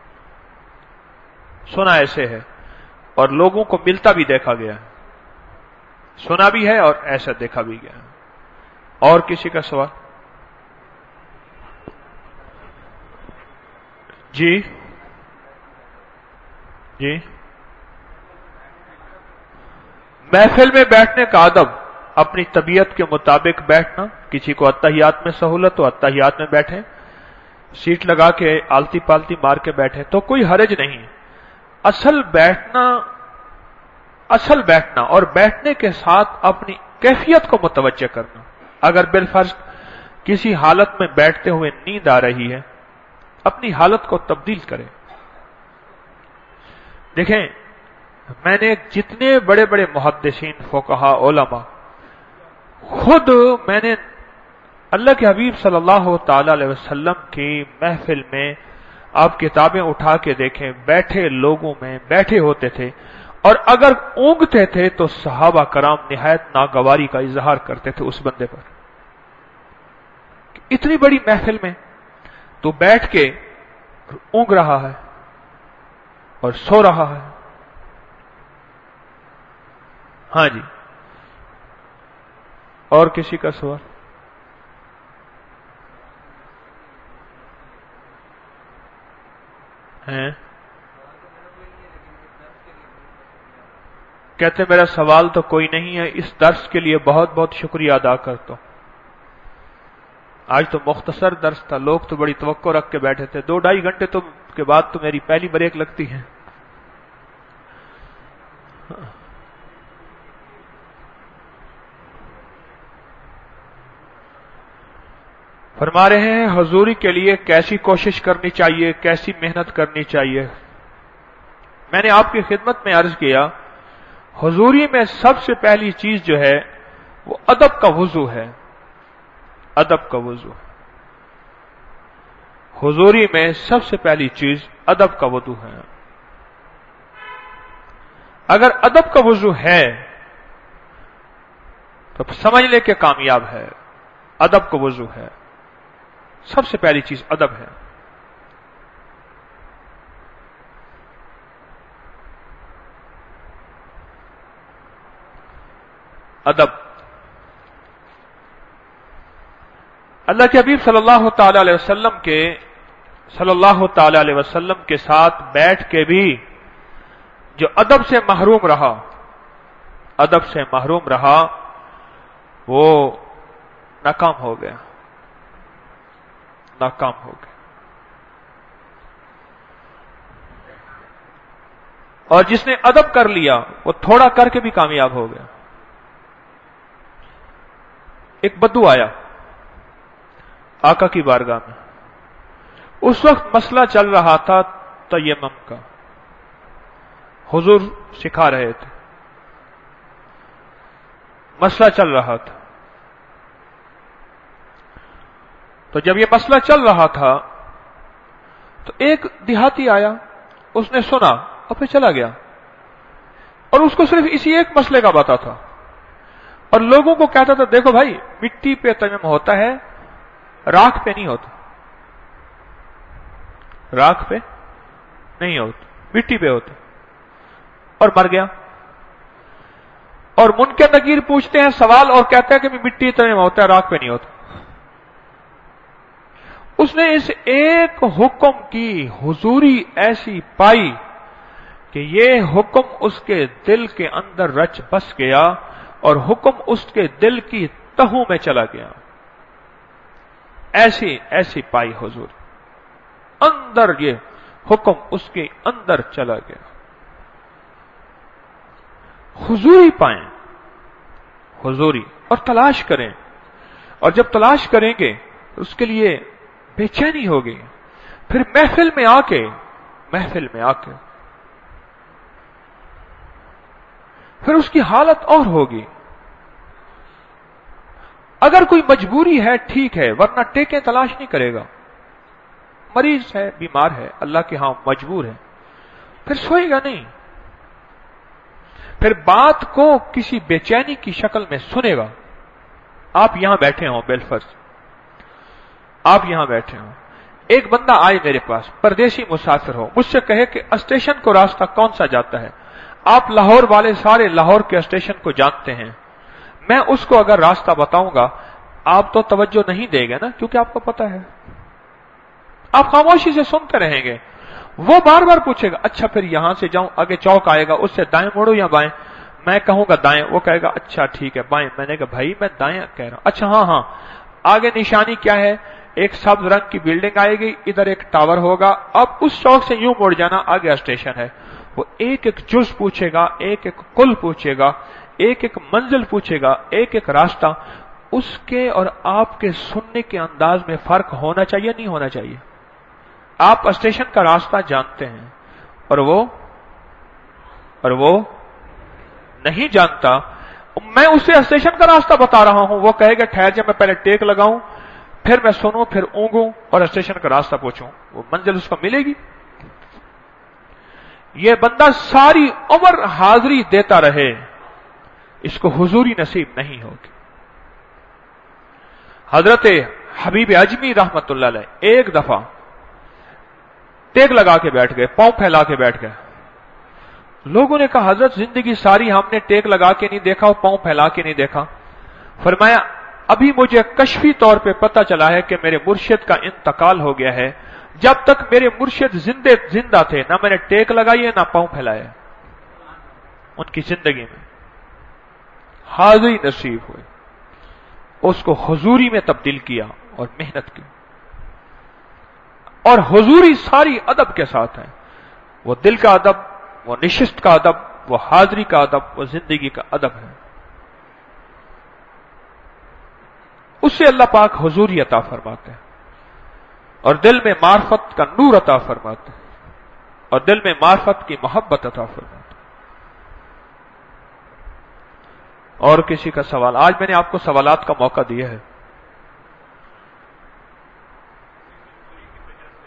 سنا ایسے ہے اور لوگوں کو ملتا بھی دیکھا گیا ہے. سنا بھی ہے اور ایسا دیکھا بھی گیا ہے. اور کسی کا سوال؟ جی جی محفل میں بیٹھنے کا ادب اپنی طبیعت کے مطابق بیٹھنا. کسی کو اتحیات میں سہولت تو اتحیات میں بیٹھے، سیٹ لگا کے آلتی پالتی مار کے بیٹھے تو کوئی حرج نہیں. اصل بیٹھنا اصل بیٹھنا اور بیٹھنے کے ساتھ اپنی کیفیت کو متوجہ کرنا. اگر بالفرض کسی حالت میں بیٹھتے ہوئے نیند آ رہی ہے اپنی حالت کو تبدیل کریں. دیکھیں میں نے جتنے بڑے بڑے محدثین، فقہاء، علماء، خود میں نے اللہ کے حبیب صلی اللہ تعالی علیہ وسلم کی محفل میں آپ کتابیں اٹھا کے دیکھیں، بیٹھے لوگوں میں بیٹھے ہوتے تھے اور اگر اونگتے تھے تو صحابہ کرام نہایت ناگواری کا اظہار کرتے تھے اس بندے پر. اتنی بڑی محفل میں تو بیٹھ کے اونگ رہا ہے اور سو رہا ہے. ہاں جی اور کسی کا سوال؟ ہیں کہتے میرا سوال تو کوئی نہیں ہے، اس درس کے لیے بہت بہت شکریہ ادا کرتا ہوں. آج تو مختصر درس تھا، لوگ تو بڑی توقع رکھ کے بیٹھے تھے. دو ڈھائی گھنٹے تو کے بعد تو میری پہلی بریک لگتی ہے. فرما رہے ہیں حضوری کے لیے کیسی کوشش کرنی چاہیے، کیسی محنت کرنی چاہیے. میں نے آپ کی خدمت میں عرض کیا حضوری میں سب سے پہلی چیز جو ہے وہ ادب کا وضو ہے. ادب کا وضو. حضوری میں سب سے پہلی چیز ادب کا وضو ہے. اگر ادب کا وضو ہے تو سمجھ لے کہ کامیاب ہے. ادب کا وضو ہے، سب سے پہلی چیز ادب ہے. ادب. اللہ کے حبیب صلی اللہ تعالی علیہ وسلم کے صلی اللہ تعالی علیہ وسلم کے ساتھ بیٹھ کے بھی جو ادب سے محروم رہا ادب سے محروم رہا وہ ناکام ہو گیا ناکام ہو گیا اور جس نے ادب کر لیا وہ تھوڑا کر کے بھی کامیاب ہو گیا. ایک بدو آیا آقا کی بارگاہ میں. اس وقت مسئلہ چل رہا تھا تیمم کا. حضور سکھا رہے تھے، مسئلہ چل رہا تھا. تو جب یہ مسئلہ چل رہا تھا تو ایک دیہاتی آیا، اس نے سنا اور پھر چلا گیا، اور اس کو صرف اسی ایک مسئلے کا پتا تھا، اور لوگوں کو کہتا تھا دیکھو بھائی مٹی پہ تیمم ہوتا ہے، راکھ پہ نہیں ہوتا، راکھ پہ نہیں ہوتا، مٹی پہ ہوتا. اور مر گیا. اور منکر نکیر پوچھتے ہیں سوال اور کہتا ہے کہ مٹی تیمم ہوتا ہے، راکھ پہ نہیں ہوتا. اس نے اس ایک حکم کی حضوری ایسی پائی کہ یہ حکم اس کے دل کے اندر رچ بس گیا اور حکم اس کے دل کی تہوں میں چلا گیا. ایسی ایسی پائی حضور، اندر یہ حکم اس کے اندر چلا گیا. حضوری پائیں، حضوری، اور تلاش کریں. اور جب تلاش کریں گے تو اس کے لیے بے چینی ہوگی. پھر محفل میں آ کے محفل میں آ کے پھر اس کی حالت اور ہوگی. اگر کوئی مجبوری ہے ٹھیک ہے، ورنہ ٹیکیں تلاش نہیں کرے گا. مریض ہے، بیمار ہے، اللہ کے ہاں مجبور ہے، پھر سوئے گا نہیں. پھر بات کو کسی بے چینی کی شکل میں سنے گا. آپ یہاں بیٹھے ہوں، بالفرض آپ یہاں بیٹھے ہوں، ایک بندہ آئے میرے پاس، پردیسی مسافر ہو، مجھ سے کہے کہ اسٹیشن کو راستہ کون سا جاتا ہے. آپ لاہور والے سارے لاہور کے اسٹیشن کو جانتے ہیں. میں اس کو اگر راستہ بتاؤں گا آپ تو توجہ نہیں دے گے نا، کیونکہ آپ کو پتا ہے. آپ خاموشی سے سنتے رہیں گے. وہ بار بار پوچھے گا اچھا پھر یہاں سے جاؤں، آگے چوک آئے گا، اس سے دائیں موڑو یا بائیں. میں کہوں گا دائیں، وہ کہے گا اچھا ٹھیک ہے بائیں. میں نے کہا بھائی میں دائیں کہہ رہا ہوں. اچھا ہاں ہاں. آگے نشانی کیا ہے؟ ایک سبز رنگ کی بلڈنگ آئے گی، ادھر ایک ٹاور ہوگا، اب اس چوک سے یوں موڑ جانا، آگے اسٹیشن ہے. وہ ایک ایک جز پوچھے گا، ایک ایک کل پوچھے گا، ایک ایک منزل پوچھے گا، ایک ایک راستہ. اس کے اور آپ کے سننے کے انداز میں فرق ہونا چاہیے نہیں ہونا چاہیے؟ آپ اسٹیشن کا راستہ جانتے ہیں اور وہ اور وہ نہیں جانتا. میں اسے اسٹیشن کا راستہ بتا رہا ہوں، وہ کہے گا ٹھہر جا میں پہلے ٹیک لگاؤں، پھر میں سنوں، پھر اونگوں اور اسٹیشن کا راستہ پوچھوں. وہ منزل اس کو ملے گی؟ یہ بندہ ساری عمر حاضری دیتا رہے، اس کو حضوری نصیب نہیں ہوگی. حضرت حبیب اجمی رحمت اللہ علیہ ایک دفعہ ٹیک لگا کے بیٹھ گئے، پاؤں پھیلا کے بیٹھ گئے. لوگوں نے کہا حضرت زندگی ساری ہم نے ٹیک لگا کے نہیں دیکھا اور پاؤں پھیلا کے نہیں دیکھا. فرمایا ابھی مجھے کشفی طور پہ پتہ چلا ہے کہ میرے مرشد کا انتقال ہو گیا ہے. جب تک میرے مرشد زندے زندہ تھے نہ میں نے ٹیک لگائی ہے نہ پاؤں پھیلائے. ان کی زندگی میں حاضری نصیب ہوئی، اس کو حضوری میں تبدیل کیا اور محنت کی. اور حضوری ساری ادب کے ساتھ ہے. وہ دل کا ادب، وہ نشست کا ادب، وہ حاضری کا ادب، وہ زندگی کا ادب ہے. اس سے اللہ پاک حضوری عطا فرماتے ہیں اور دل میں معرفت کا نور عطا فرماتے ہیں اور دل میں معرفت کی محبت عطا فرماتے ہیں. اور کسی کا سوال؟ آج میں نے آپ کو سوالات کا موقع دیا ہے.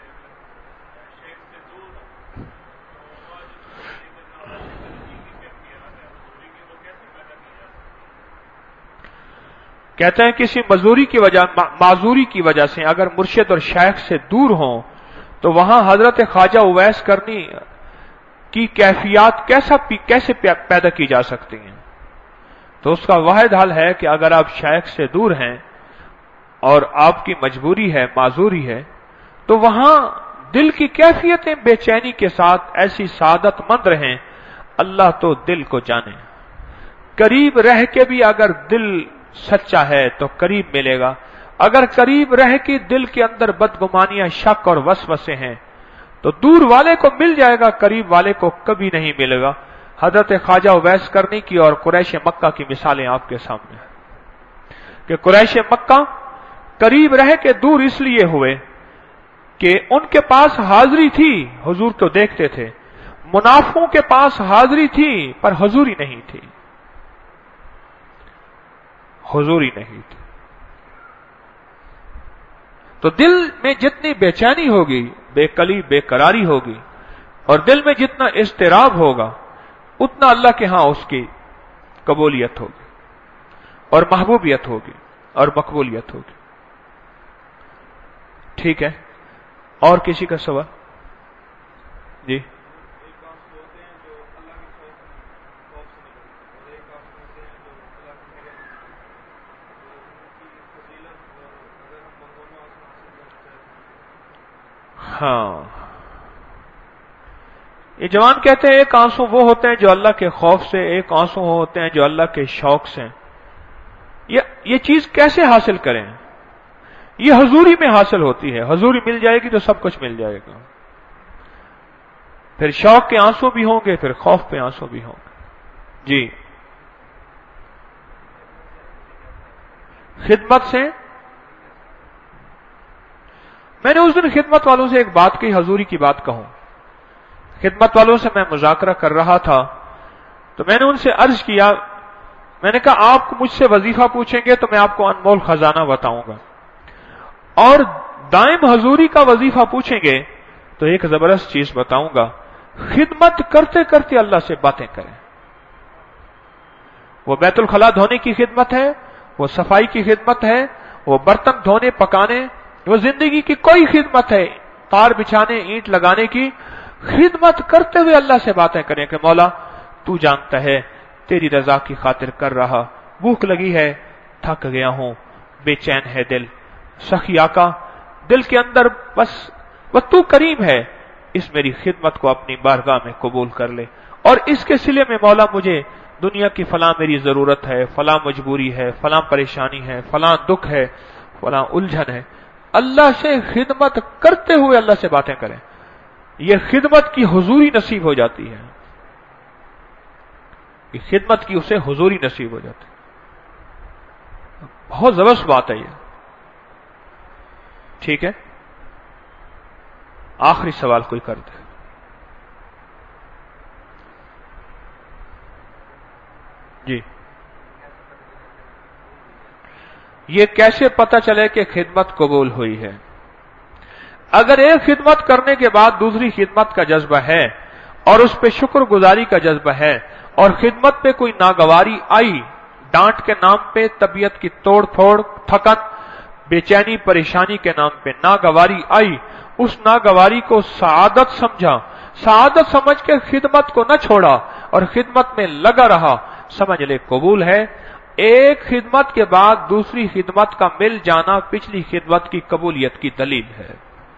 کہتے ہیں کسی مزوری کی وجہ معذوری کی وجہ سے اگر مرشد اور شیخ سے دور ہوں تو وہاں حضرت خواجہ اویس کرنی کی کیفیات کیسا کیسے پیدا کی جا سکتی ہیں؟ تو اس کا واحد حل ہے کہ اگر آپ شیخ سے دور ہیں اور آپ کی مجبوری ہے، معذوری ہے، تو وہاں دل کی کیفیتیں بے چینی کے ساتھ ایسی سعادت مند رہیں، اللہ تو دل کو جانے۔ قریب رہ کے بھی اگر دل سچا ہے تو قریب ملے گا، اگر قریب رہ کے دل کے اندر بدگمانیاں، شک اور وسوسے ہیں تو دور والے کو مل جائے گا، قریب والے کو کبھی نہیں ملے گا۔ حضرت خواجہ اویس کرنی کی اور قریش مکہ کی مثالیں آپ کے سامنے ہیں کہ قریش مکہ قریب رہ کے دور اس لیے ہوئے کہ ان کے پاس حاضری تھی، حضور تو دیکھتے تھے، منافقوں کے پاس حاضری تھی پر حضوری نہیں تھی، حضوری نہیں تھی۔ تو دل میں جتنی بے چینی ہوگی، بے کلی بے قراری ہوگی، اور دل میں جتنا اضطراب ہوگا اتنا اللہ کے ہاں اس کی قبولیت ہوگی اور محبوبیت ہوگی اور مقبولیت ہوگی۔ ٹھیک ہے، اور کسی کا سوال؟ جی ہاں، یہ جوان کہتے ہیں ایک آنسو وہ ہوتے ہیں جو اللہ کے خوف سے، ایک آنسو ہوتے ہیں جو اللہ کے شوق سے۔ یہ یہ چیز کیسے حاصل کریں؟ یہ حضوری میں حاصل ہوتی ہے، حضوری مل جائے گی تو سب کچھ مل جائے گا۔ پھر شوق کے آنسو بھی ہوں گے، پھر خوف پہ آنسو بھی ہوں گے۔ جی خدمت سے، میں نے اس دن خدمت والوں سے ایک بات کہی، حضوری کی بات کہوں، خدمت والوں سے میں مذاکرہ کر رہا تھا تو میں نے ان سے عرض کیا، میں نے کہا آپ مجھ سے وظیفہ پوچھیں گے تو میں آپ کو انمول خزانہ بتاؤں گا، اور دائم حضوری کا وظیفہ پوچھیں گے تو ایک زبردست چیز بتاؤں گا، خدمت کرتے کرتے اللہ سے باتیں کریں۔ وہ بیت الخلا دھونے کی خدمت ہے، وہ صفائی کی خدمت ہے، وہ برتن دھونے پکانے، وہ زندگی کی کوئی خدمت ہے، تار بچھانے، اینٹ لگانے کی خدمت کرتے ہوئے اللہ سے باتیں کریں کہ مولا تو جانتا ہے تیری رضا کی خاطر کر رہا، بھوک لگی ہے، تھک گیا ہوں، بے چین ہے دل، سخی آقا دل کے اندر بس وہ تو کریم ہے، اس میری خدمت کو اپنی بارگاہ میں قبول کر لے، اور اس کے صلے میں مولا مجھے دنیا کی فلاں میری ضرورت ہے، فلاں مجبوری ہے، فلاں پریشانی ہے، فلاں دکھ ہے، فلاں الجھن ہے، اللہ سے خدمت کرتے ہوئے اللہ سے باتیں کریں، یہ خدمت کی حضوری نصیب ہو جاتی ہے، یہ خدمت کی اسے حضوری نصیب ہو جاتی ہے۔ بہت زبردست بات ہے یہ۔ ٹھیک ہے، آخری سوال کوئی کر دے۔ جی یہ کیسے پتہ چلے کہ خدمت قبول ہوئی ہے؟ اگر ایک خدمت کرنے کے بعد دوسری خدمت کا جذبہ ہے اور اس پہ شکر گزاری کا جذبہ ہے، اور خدمت پہ کوئی ناگواری آئی، ڈانٹ کے نام پہ طبیعت کی توڑ پھوڑ، تھکن، بے چینی، پریشانی کے نام پہ ناگواری آئی، اس ناگواری کو سعادت سمجھا، سعادت سمجھ کے خدمت کو نہ چھوڑا اور خدمت میں لگا رہا، سمجھ لے قبول ہے۔ ایک خدمت کے بعد دوسری خدمت کا مل جانا پچھلی خدمت کی قبولیت کی دلیل ہے۔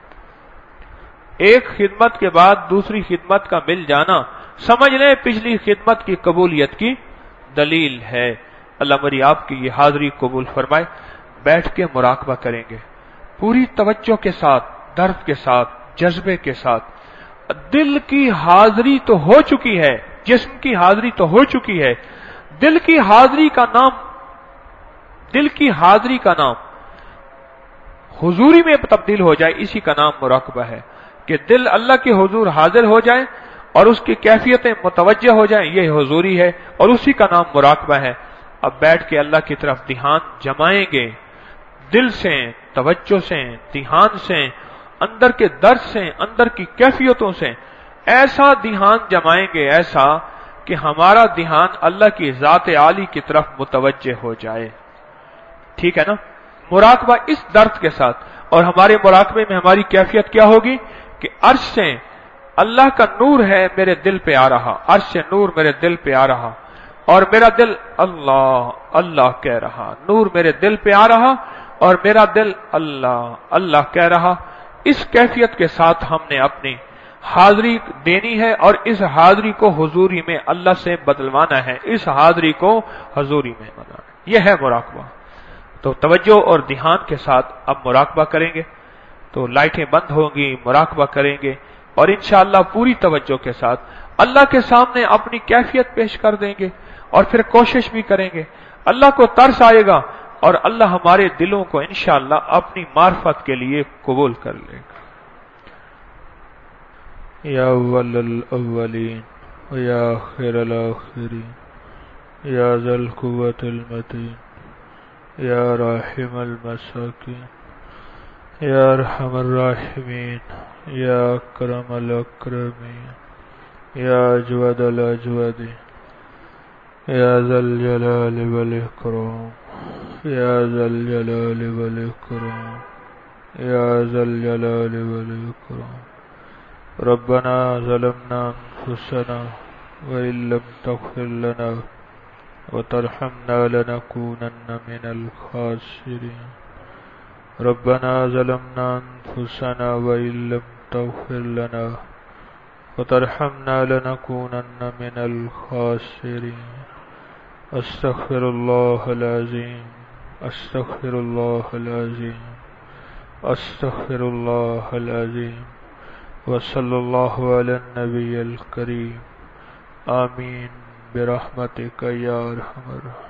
ایک خدمت کے بعد دوسری خدمت کا مل جانا سمجھ لیں پچھلی خدمت کی قبولیت کی دلیل ہے۔ اللہ میری آپ کی یہ حاضری قبول فرمائے۔ بیٹھ کے مراقبہ کریں گے پوری توجہ کے ساتھ، درد کے ساتھ، جذبے کے ساتھ۔ دل کی حاضری تو ہو چکی ہے، جسم کی حاضری تو ہو چکی ہے، دل کی حاضری کا نام دل کی حاضری کا نام حضوری میں تبدیل ہو جائے، اسی کا نام مراقبہ ہے کہ دل اللہ کے حضور حاضر ہو جائے اور اس کی کیفیتیں متوجہ ہو جائیں، یہ حضوری ہے اور اسی کا نام مراقبہ ہے۔ اب بیٹھ کے اللہ کی طرف دھیان جمائیں گے، دل سے، توجہ سے، دھیان سے، اندر کے درد سے، اندر کی کیفیتوں سے ایسا دھیان جمائیں گے، ایسا کہ ہمارا دھیان اللہ کی ذات عالی کی طرف متوجہ ہو جائے۔ ٹھیک ہے نا؟ مراقبہ اس درد کے ساتھ، اور ہمارے مراقبے میں ہماری کیفیت کیا ہوگی کہ عرش سے اللہ کا نور ہے میرے دل پہ آ رہا، عرش سے نور میرے دل پہ آ رہا، اور میرا دل اللہ اللہ کہہ رہا، نور میرے دل پہ آ رہا اور میرا دل اللہ اللہ کہہ رہا۔ اس کیفیت کے ساتھ ہم نے اپنی حاضری دینی ہے، اور اس حاضری کو حضوری میں اللہ سے بدلوانا ہے، اس حاضری کو حضوری میں بدلوانا ہے۔ یہ ہے مراقبہ۔ تو توجہ اور دھیان کے ساتھ اب مراقبہ کریں گے، تو لائٹیں بند ہوں گی، مراقبہ کریں گے، اور انشاءاللہ پوری توجہ کے ساتھ اللہ کے سامنے اپنی کیفیت پیش کر دیں گے، اور پھر کوشش بھی کریں گے۔ اللہ کو ترس آئے گا، اور اللہ ہمارے دلوں کو انشاءاللہ اپنی معرفت کے لیے قبول کر لے گا۔ یا اول الاولین و یا آخر الاخرین، یا ذا القوة المتین، یا راحم المساکین، یا ارحم الراحمین، یا اکرم الاکرمین، یا اجود الاجودین، یا ذا الجلال والاکرام، یا ذا الجلال والاکرام، یا ذا الجلال والاکرام۔ ربنا ظلمنا انفسنا وإن لم تغفر لنا وترحمنا لنكونن من الخاسرين۔ ربنا ظلمنا انفسنا وإن لم تغفر لنا وترحمنا لنكونن من الخاسرين۔ استغفر الله العظيم، استغفر الله العظيم، استغفر الله العظيم، وصلی اللہ علی النبی الکریم۔ آمین برحمتک یا ارحم الراحمین۔